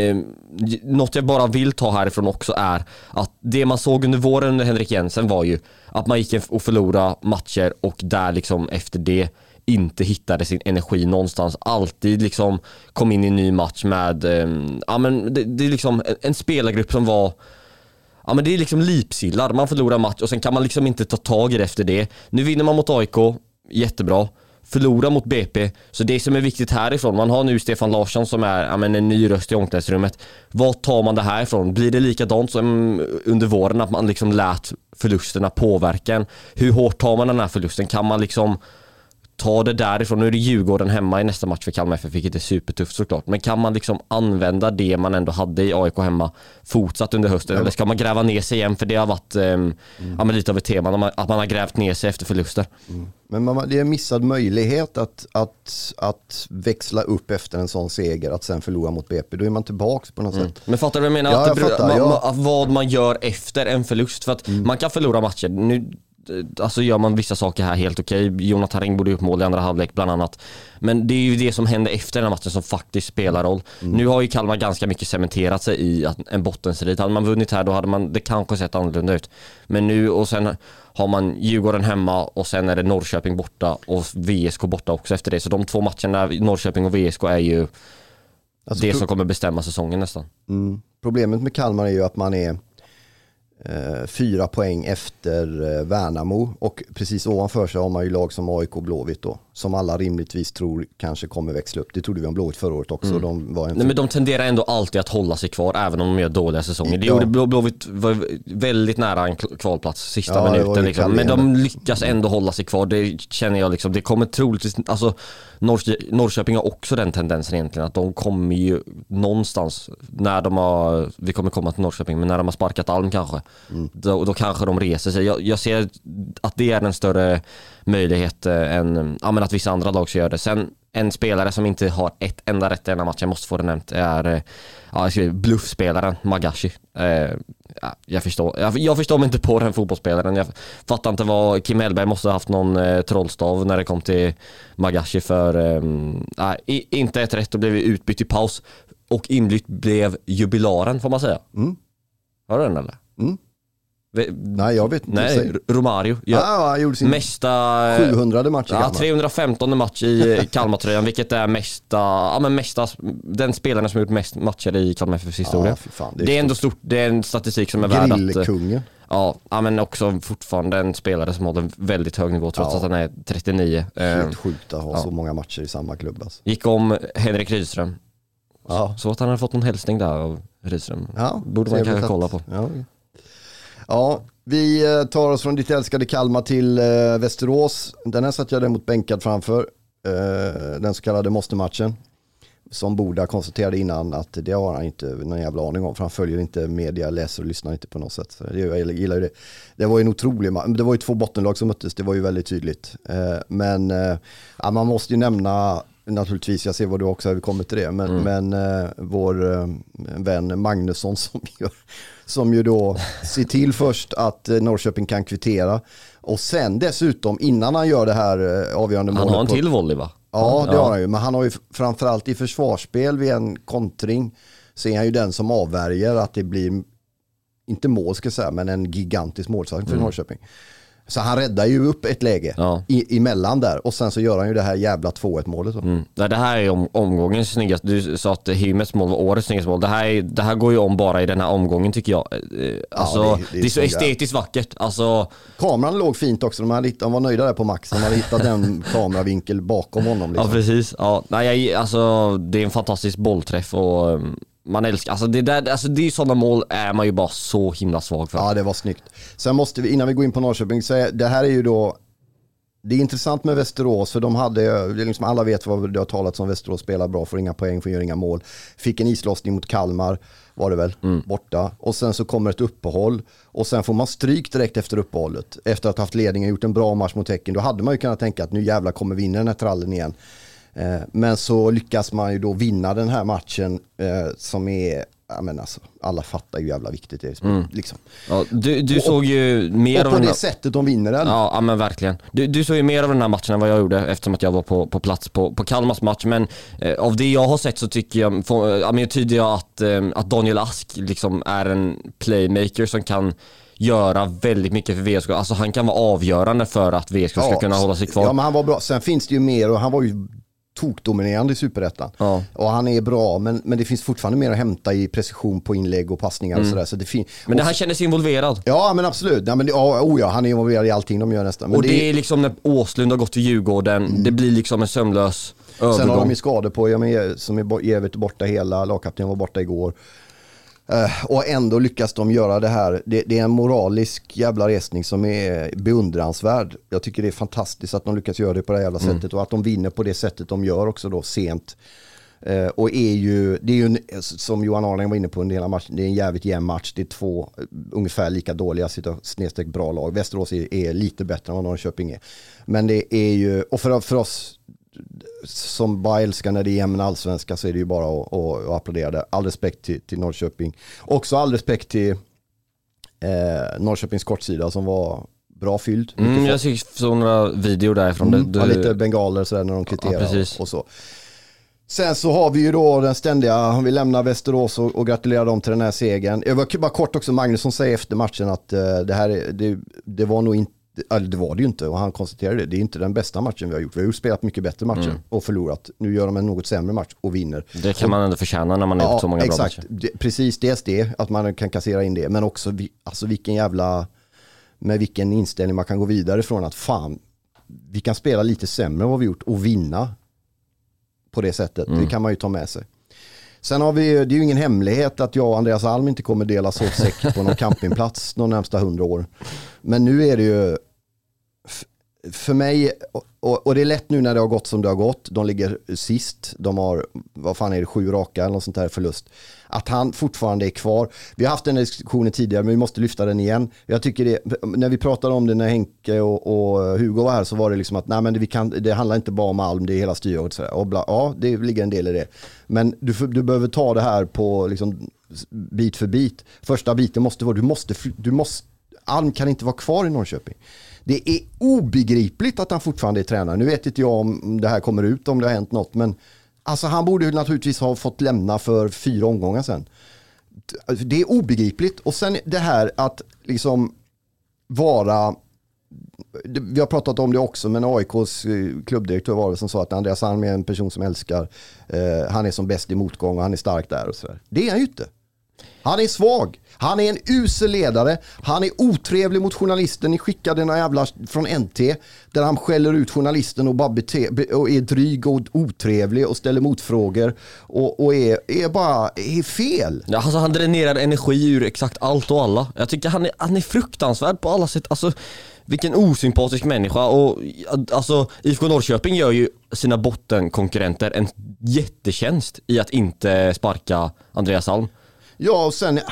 Något jag bara vill ta härifrån också är att det man såg under våren under Henrik Jensen var ju att man gick och förlorade matcher och där liksom efter det inte hittade sin energi någonstans, alltid liksom kom in i en ny match med det är liksom en spelargrupp som var... Ja, men det är liksom lipsillar. Man förlorar match och sen kan man liksom inte ta tag i det efter det. Nu vinner man mot AIK, jättebra. Förlorar mot BP. Så det som är viktigt härifrån, man har nu Stefan Larsson som är en ny röst i omklädningsrummet. Vad tar man det här ifrån? Blir det likadant som under våren, att man liksom lät förlusterna påverka en? Hur hårt tar man den här förlusten? Kan man liksom ta det därifrån? Nu är det Djurgården hemma i nästa match för Kalmar FF, vilket är supertufft såklart. Men kan man liksom använda det man ändå hade i AIK hemma fortsatt under hösten? Eller ska man gräva ner sig igen? För det har varit lite av ett tema, att man har grävt ner sig efter förluster. Men det är en missad möjlighet att växla upp efter en sån seger, att sen förlora mot BP. Då är man tillbaka på något sätt. Men fattar du vad jag menar? Att vad man gör efter en förlust. För att man kan förlora matcher. Nu alltså gör man vissa saker här helt okej. Jonathan Ring borde upp mål i andra halvlek bland annat. Men det är ju det som händer efter den här matchen som faktiskt spelar roll. Nu har ju Kalmar ganska mycket cementerat sig i en bottenstrid. Hade man vunnit här, då hade det kanske sett annorlunda ut. Men nu, och sen har man Djurgården hemma och sen är det Norrköping borta och VSK borta också efter det. Så de två matcherna, Norrköping och VSK, är ju det som kommer bestämma säsongen nästan. Problemet med Kalmar är ju att man är 4 poäng efter Värnamo, och precis ovanför sig har man ju lag som AIK och Blåvitt då, som alla rimligtvis tror kanske kommer växla upp. Det trodde vi om Blåvitt förra året också. Men de tenderar ändå alltid att hålla sig kvar även om de gör dåliga säsonger. Det gjorde Blåvitt var väldigt nära en kvalplats sista minuten liksom. Men de lyckas ändå hålla sig kvar. Det känner jag liksom, det kommer troligtvis, alltså Norrköping har också den tendensen egentligen, att de kommer ju någonstans när vi kommer komma till Norrköping, men när de har sparkat Alm kanske, då kanske de reser sig. Jag ser att det är en större möjlighet än att vissa andra lag ska göra det. Sen en spelare som inte har ett enda rätt i den här matchen, måste få det nämnt, är bluffspelaren Magashi. Jag förstår mig inte på den fotbollsspelaren. Jag fattar inte vad Kim Hellberg måste ha haft någon trollstav när det kom till Magashi, för inte ett rätt, och blev utbytt i paus, och inbytt blev jubilaren, får man säga. Har du den eller? Nej, jag vet inte. Nej, Romario. Han gjorde sin mesta 700 match i Kalmar. 315 match i Kalmar-tröjan, vilket är mesta den spelaren som har gjort mest matcher i Kalmar FFs historia. Det är ändå stort, det är en statistik som är värd att... Grillkungen. Men också fortfarande en spelare som håller en väldigt hög nivå trots att han är 39. Helt sjukt att ha så många matcher i samma klubb. Alltså. Gick om Henrik Rydström. Så att han hade fått någon hälsning där av Rydström. Borde man kanske kolla på. Ja, vi tar oss från ditt älskade Kalmar till Västerås. Den här satt jag däremot bänkad framför. Den så kallade måste-matchen. Som Boda konstaterade innan att det har han inte någon jävla aning om. För han följer inte media, läser och lyssnar inte på något sätt. Så jag gillar ju det. Det var ju en otrolig match. Det var ju 2 bottenlag som möttes. Det var ju väldigt tydligt. Men man måste ju nämna, naturligtvis, jag ser vad du också har kommit till det. Men vår vän Magnusson som ju då ser till först att Norrköping kan kvittera. Och sen dessutom, innan han gör det här avgörande målet. Han har en till volley, va? Ja, det har han ju. Men han har ju framförallt i försvarsspel vid en kontring, så är han ju den som avvärjer att det blir, inte mål ska jag säga, men en gigantisk målsättning för Norrköping. Så han räddar ju upp ett läge emellan där. Och sen så gör han ju det här jävla 2-1 målet. Det här är omgångens snyggaste. Du sa att Hymets mål var årets snyggaste mål. Det här går ju om bara i den här omgången, tycker jag. Alltså, det är så estetiskt vackert. Alltså... Kameran låg fint också. De var nöjda där på Max. De hade hittat den kameravinkel bakom honom. Liksom. Ja, precis. Ja. Alltså, det är en fantastisk bollträff, och man älskar, alltså det är sådana mål är man ju bara så himla svag för. Ja, det var snyggt. Sen måste vi, innan vi går in på Norrköping, säga, det här är ju då, det är intressant med Västerås, för de hade, liksom alla vet vad det har talats om, Västerås spelar bra, får inga poäng, får göra inga mål. Fick en islossning mot Kalmar, var det väl, borta. Och sen så kommer ett uppehåll, och sen får man stryk direkt efter uppehållet. Efter att ha haft ledningen, gjort en bra match mot Häcken, då hade man ju kunnat tänka att nu jävla kommer vinna den här trallen igen. Men så lyckas man ju då vinna den här matchen som är, alltså, alla fattar ju jävla viktigt det är, liksom. Ja, du såg ju mer och på det sättet de vinner den. Ja, men verkligen. Du såg ju mer av den här matchen än vad jag gjorde, eftersom att jag var på plats på Kalmars match. Men av det jag har sett så tycker jag tyder jag att Daniel Ask liksom är en playmaker som kan göra väldigt mycket för VSK. Alltså han kan vara avgörande för att VSK ska kunna hålla sig kvar. Ja, men han var bra. Sen finns det ju mer, och han var ju tokdominerande i Superettan. Och han är bra, men det finns fortfarande mer att hämta i precision på inlägg och passningar och sådär. Så men det här kändes involverad. Ja, men absolut. Ja, men han är involverad i allting de gör nästan. Men och det är liksom när Åslund har gått till Djurgården, det blir liksom en sömlös övergång. Sen har de ju skador på, som är Evert borta, hela lagkapten var borta igår. Och ändå lyckas de göra det här. Det är en moralisk jävla resning som är beundransvärd. Jag tycker det är fantastiskt att de lyckas göra det på det här jävla sättet, och att de vinner på det sättet de gör också då sent. Och det är ju som Johan Arling var inne på under hela matchen, det är en jävligt jämn match. Det är 2 ungefär lika dåliga snedstreck bra lag. Västerås är lite bättre än vad Norrköping är. Men det är ju, och för oss som bara älskar när det är jämn allsvenska, så är det ju bara att applådera det. All respekt till Norrköping. Också all respekt till Norrköpings kortsida som var bra fylld. Jag såg några videor därifrån. Lite bengaler sådär när de kvitterar och så. Sen så har vi ju då den ständiga, vi lämnar Västerås och gratulerar dem till den här segern. Jag var bara kort också, Magnusson säger efter matchen att det var nog inte Det var det ju inte, och han konstaterade det är inte den bästa matchen vi har gjort. Vi har ju spelat mycket bättre matcher och förlorat. Nu gör de en något sämre match och vinner. Det kan man ändå förtjäna när man har gjort så många bra matcher. Precis, det, att man kan kassera in det. Men också alltså med vilken inställning man kan gå vidare från att fan, vi kan spela lite sämre än vad vi gjort och vinna på det sättet. Det kan man ju ta med sig. Sen har vi, det är ju ingen hemlighet att jag och Andreas Alm inte kommer dela sovsäck på någon campingplats de närmsta 100 år. Men nu är det ju för mig, och det är lätt nu när det har gått som det har gått. De ligger sist, de har, vad fan är det, 7 raka eller något sånt där förlust. Att han fortfarande är kvar. Vi har haft den diskussionen tidigare, men vi måste lyfta den igen. Jag tycker det, när vi pratade om det när Henke och Hugo var här, så var det liksom att nej, men det handlar inte bara om Alm, det är hela styret. Ja, det ligger en del i det. Men du behöver ta det här på liksom, bit för bit. Första biten måste vara, du måste Alm kan inte vara kvar i Norrköping. Det är obegripligt att han fortfarande är tränare. Nu vet inte jag om det här kommer ut, om det har hänt något, men alltså han borde naturligtvis ha fått lämna för 4 omgångar sedan. Det är obegripligt. Och sen det här att liksom vara, vi har pratat om det också, men AIKs klubbdirektör var det som sa att Andreas Alm är en person som älskar, han är som bäst i motgång och han är stark där och sådär. Det är han ju inte. Han är svag. Han är en usel ledare. Han är otrevlig mot journalisten. Ni skickade några jävla från NT där han skäller ut journalisten och är dryg och otrevlig och ställer motfrågor och är fel. Ja, alltså han dränerar energi ur exakt allt och alla. Jag tycker han är fruktansvärd på alla sätt. Alltså vilken osympatisk människa. Och alltså IFK Norrköping gör ju sina bottenkonkurrenter en jättetjänst i att inte sparka Andreas Alm. Ja, och sen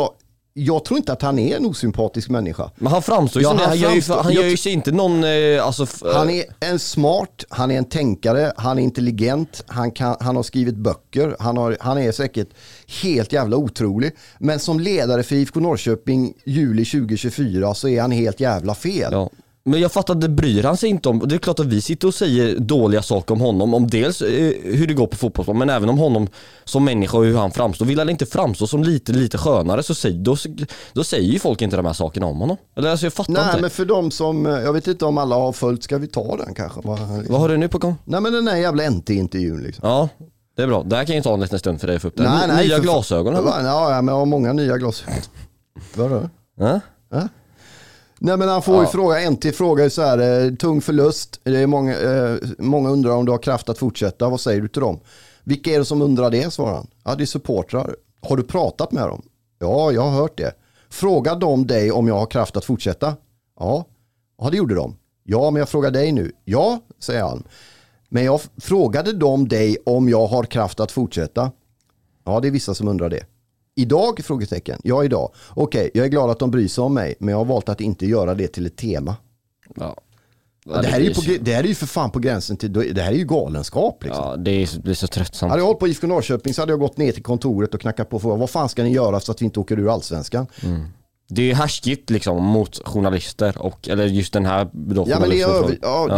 jag tror inte att han är en osympatisk människa. Men han framstår ju som det. Han gör ju sig inte någon han är en smart, han är en tänkare, han är intelligent, han har skrivit böcker, han är säkert helt jävla otrolig, men som ledare för IFK Norrköping juli 2024 så är han helt jävla fel. Ja. Men jag fattar, det bryr han sig inte om. Det är klart att vi sitter och säger dåliga saker om honom, om dels hur det går på fotboll, men även om honom som människa och hur han framstår. Vill han inte framstå som lite skönare, så då säger ju folk inte de här sakerna om honom. Eller alltså jag fattar inte. Nej, men för de som, jag vet inte om alla har följt, ska vi ta den kanske? Vad har du nu på gång? Nej, men den här jävla NT-intervjun liksom. Ja, det är bra. Det här kan ju ta en liten stund för dig att få upp den. Nya glasögon eller? Ja, men jag har många nya glasögon. Vadå? Ja? Nej, men han får ju fråga, NT frågar ju så här, tung förlust, det är många undrar om du har kraft att fortsätta, vad säger du till dem? Vilka är det som undrar det, svarar han. Ja, det är supportrar. Har du pratat med dem? Ja, jag har hört det. Fråga dem dig om jag har kraft att fortsätta? Ja, det gjorde de. Ja, men jag frågar dig nu. Ja, säger han. Men jag frågade dem dig om jag har kraft att fortsätta? Ja, det är vissa som undrar det. Idag? Frågetecken. Ja, idag. Okej, jag är glad att de bryr sig om mig, men jag har valt att inte göra det till ett tema. Ja. Det här är ju för fan på gränsen till, det här är ju galenskap liksom. Ja, det blir så tröttsamt. Hade jag hållit på IFK Norrköping så hade jag gått ner till kontoret och knackat på och frågat, vad fan ska ni göra så att vi inte åker ur allsvenskan? Det är ju härskigt liksom mot journalister eller just den här då. Ja, men det är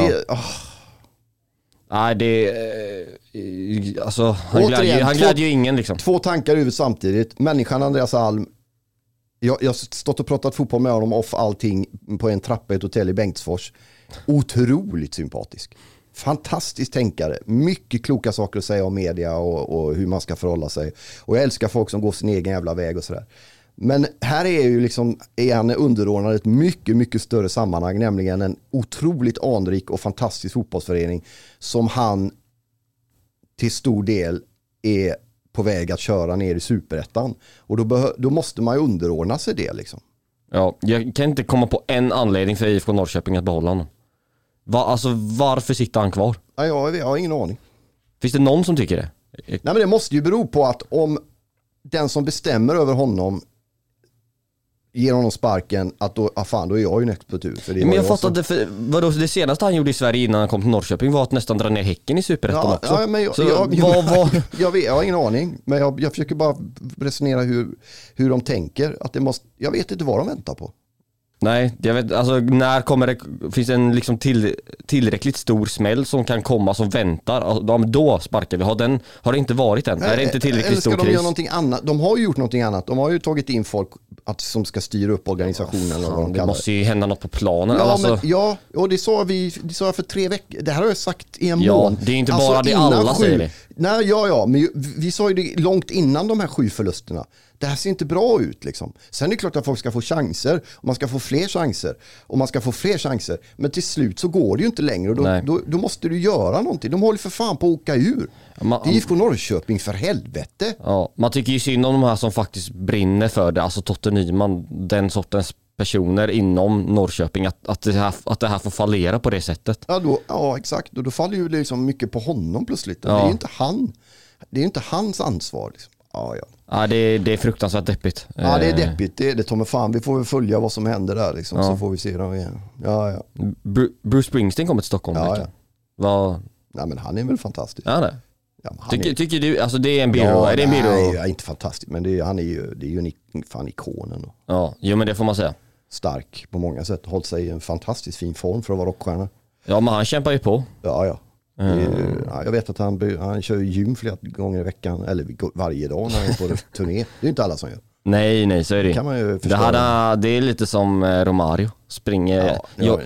nej, det alltså han glädjer ju ingen liksom. 2 tankar över samtidigt. Människan Andreas Alm, jag har stått och pratat fotboll med honom off allting på en trappa i ett hotell i Bengtsfors. Otroligt sympatisk. Fantastisk tänkare. Mycket kloka saker att säga om media och hur man ska förhålla sig. Och jag älskar folk som går sin egen jävla väg och sådär. Men här är ju liksom, är han underordnad ett mycket, mycket större sammanhang, nämligen en otroligt anrik och fantastisk fotbollsförening som han till stor del är på väg att köra ner i superettan. Och då måste man ju underordna sig det liksom. Ja, jag kan inte komma på en anledning för IFK Norrköping att behålla honom. Varför sitter han kvar? Ja, jag har ingen aning. Finns det någon som tycker det? Nej, men det måste ju bero på att om den som bestämmer över honom ger honom sparken, att då är jag ju näst på tur. För det men jag fattade, vadå, det senaste han gjorde i Sverige innan han kom till Norrköping var att nästan dra ner Häcken i superettan också. Ja, men jag har ingen aning, men jag försöker bara resonera hur de tänker. Att jag vet inte vad de väntar på. Nej, jag vet, alltså när kommer det, finns det en liksom tillräckligt stor smäll som kan komma som väntar, då sparkar vi. Har det inte varit än? Är det inte tillräckligt stor kris? Eller ska de göra någonting annat? De har ju gjort någonting annat. De har ju tagit in folk som ska styra upp organisationen. Det måste ju hända något på planen. Ja, alltså. Och det sa jag för 3 veckor. Det här har jag sagt i en månad. Ja, det är inte bara det alla säger det. Nej, men vi sa ju det långt innan de här 7 förlusterna. Det här ser inte bra ut liksom. Sen är det klart att folk ska få chanser. Och man ska få fler chanser. Och man ska få fler chanser. Men till slut så går det ju inte längre. Och då måste du göra någonting. De håller för fan på att åka ur. Det är IFK Norrköping, för helvete. Ja, man tycker ju synd om de här som faktiskt brinner för det. Alltså Totte Nyman, den sortens personer inom Norrköping. Att det här får fallera på det sättet. Ja, exakt. Och då faller ju liksom mycket på honom plötsligt. Ja. Det är ju inte hans ansvar liksom. Ja, det är fruktansvärt deppigt. Ja, det är deppigt. Det tar mig fan. Vi får väl följa vad som händer där liksom, så får vi se dem igen. Ja. Bruce Springsteen kommer till Stockholm. Nej, men han är väl fantastisk. Ja, det. Ja, tycker du, alltså det är en byrå? Är det en byrå? Nej, inte fantastisk, men det är ju fan ikonen då. Ja, jo, men det får man säga. Stark på många sätt. Hållit sig i en fantastiskt fin form för att vara rockstjärna. Ja, men han kämpar ju på. Ja. Jag vet att han kör gym flera gånger i veckan, eller varje dag när han är på turné. Det är ju inte alla som gör. Nej, så är det. Kan man ju det är lite som Romario. Springer.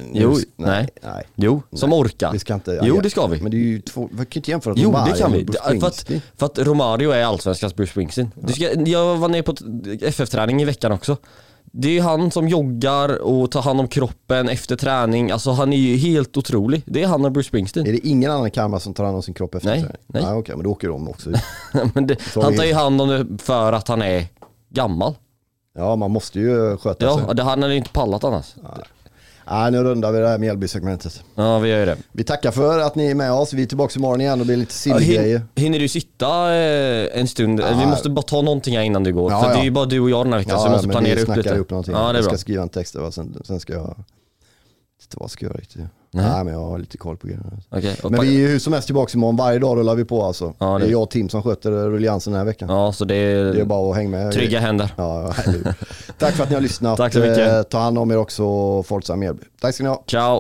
Som orkar. Det ska inte, det ska vi. Men det är ju vi kan inte jämföra Romario. Det kan vi. För att Romario är allsvenskans Bruce Springsteen. Jag var nere på FF-träning i veckan också. Det är han som joggar och tar hand om kroppen efter träning. Alltså han är ju helt otrolig. Det är han och Bruce Springsteen. Är det ingen annan kammare som tar hand om sin kropp efter träning? Nej. Okej, men då åker de också. Men han tar ju hand om det för att han är gammal. Ja, man måste ju sköta sig. Ja, det hade inte pallat annars. Nej, nu rundar vi det här Mjällby-segmentet. Ja, vi gör det. Vi tackar för att ni är med oss. Vi är tillbaka imorgon igen och blir lite silvergrejer. Hinner du sitta en stund? Vi måste bara ta någonting innan du går. För det är ju bara du och jag den här veckan, så vi måste planera upp lite. Upp någonting. Jag ska skriva en text, sen ska jag... Vad ska jag göra riktigt? Nej, men jag har lite koll på grejerna. Okay. Men vi är ju som mest tillbaka imorgon. Varje dag rullar vi på alltså. Ja, det är jag och Tim som sköter rulliansen den här veckan. Ja, så det är bara att hänga med. Trygga händer. Ja, tack för att ni har lyssnat. Tack så mycket. Ta hand om er också, Forza Mjällby. Tack ska ni ha. Ciao.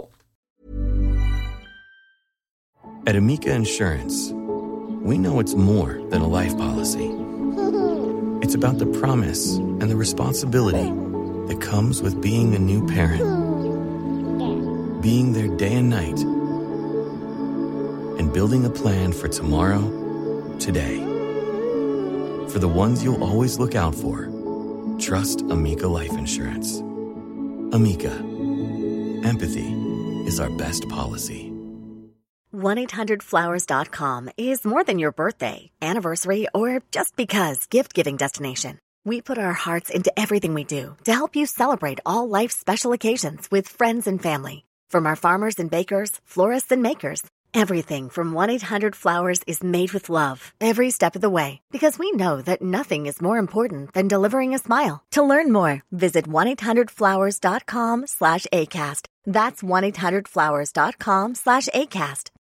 At Amica Insurance, we know it's more than a life policy. It's about the promise and the responsibility that comes with being a new parent. Being there day and night, and building a plan for tomorrow, today. For the ones you'll always look out for, trust Amica Life Insurance. Amica, empathy is our best policy. 1-800-Flowers.com is more than your birthday, anniversary, or just because gift-giving destination. We put our hearts into everything we do to help you celebrate all life's special occasions with friends and family. From our farmers and bakers, florists and makers, everything from 1-800-Flowers is made with love every step of the way, because we know that nothing is more important than delivering a smile. To learn more, visit 1-800-Flowers.com/ACAST. That's 1-800-Flowers.com/ACAST.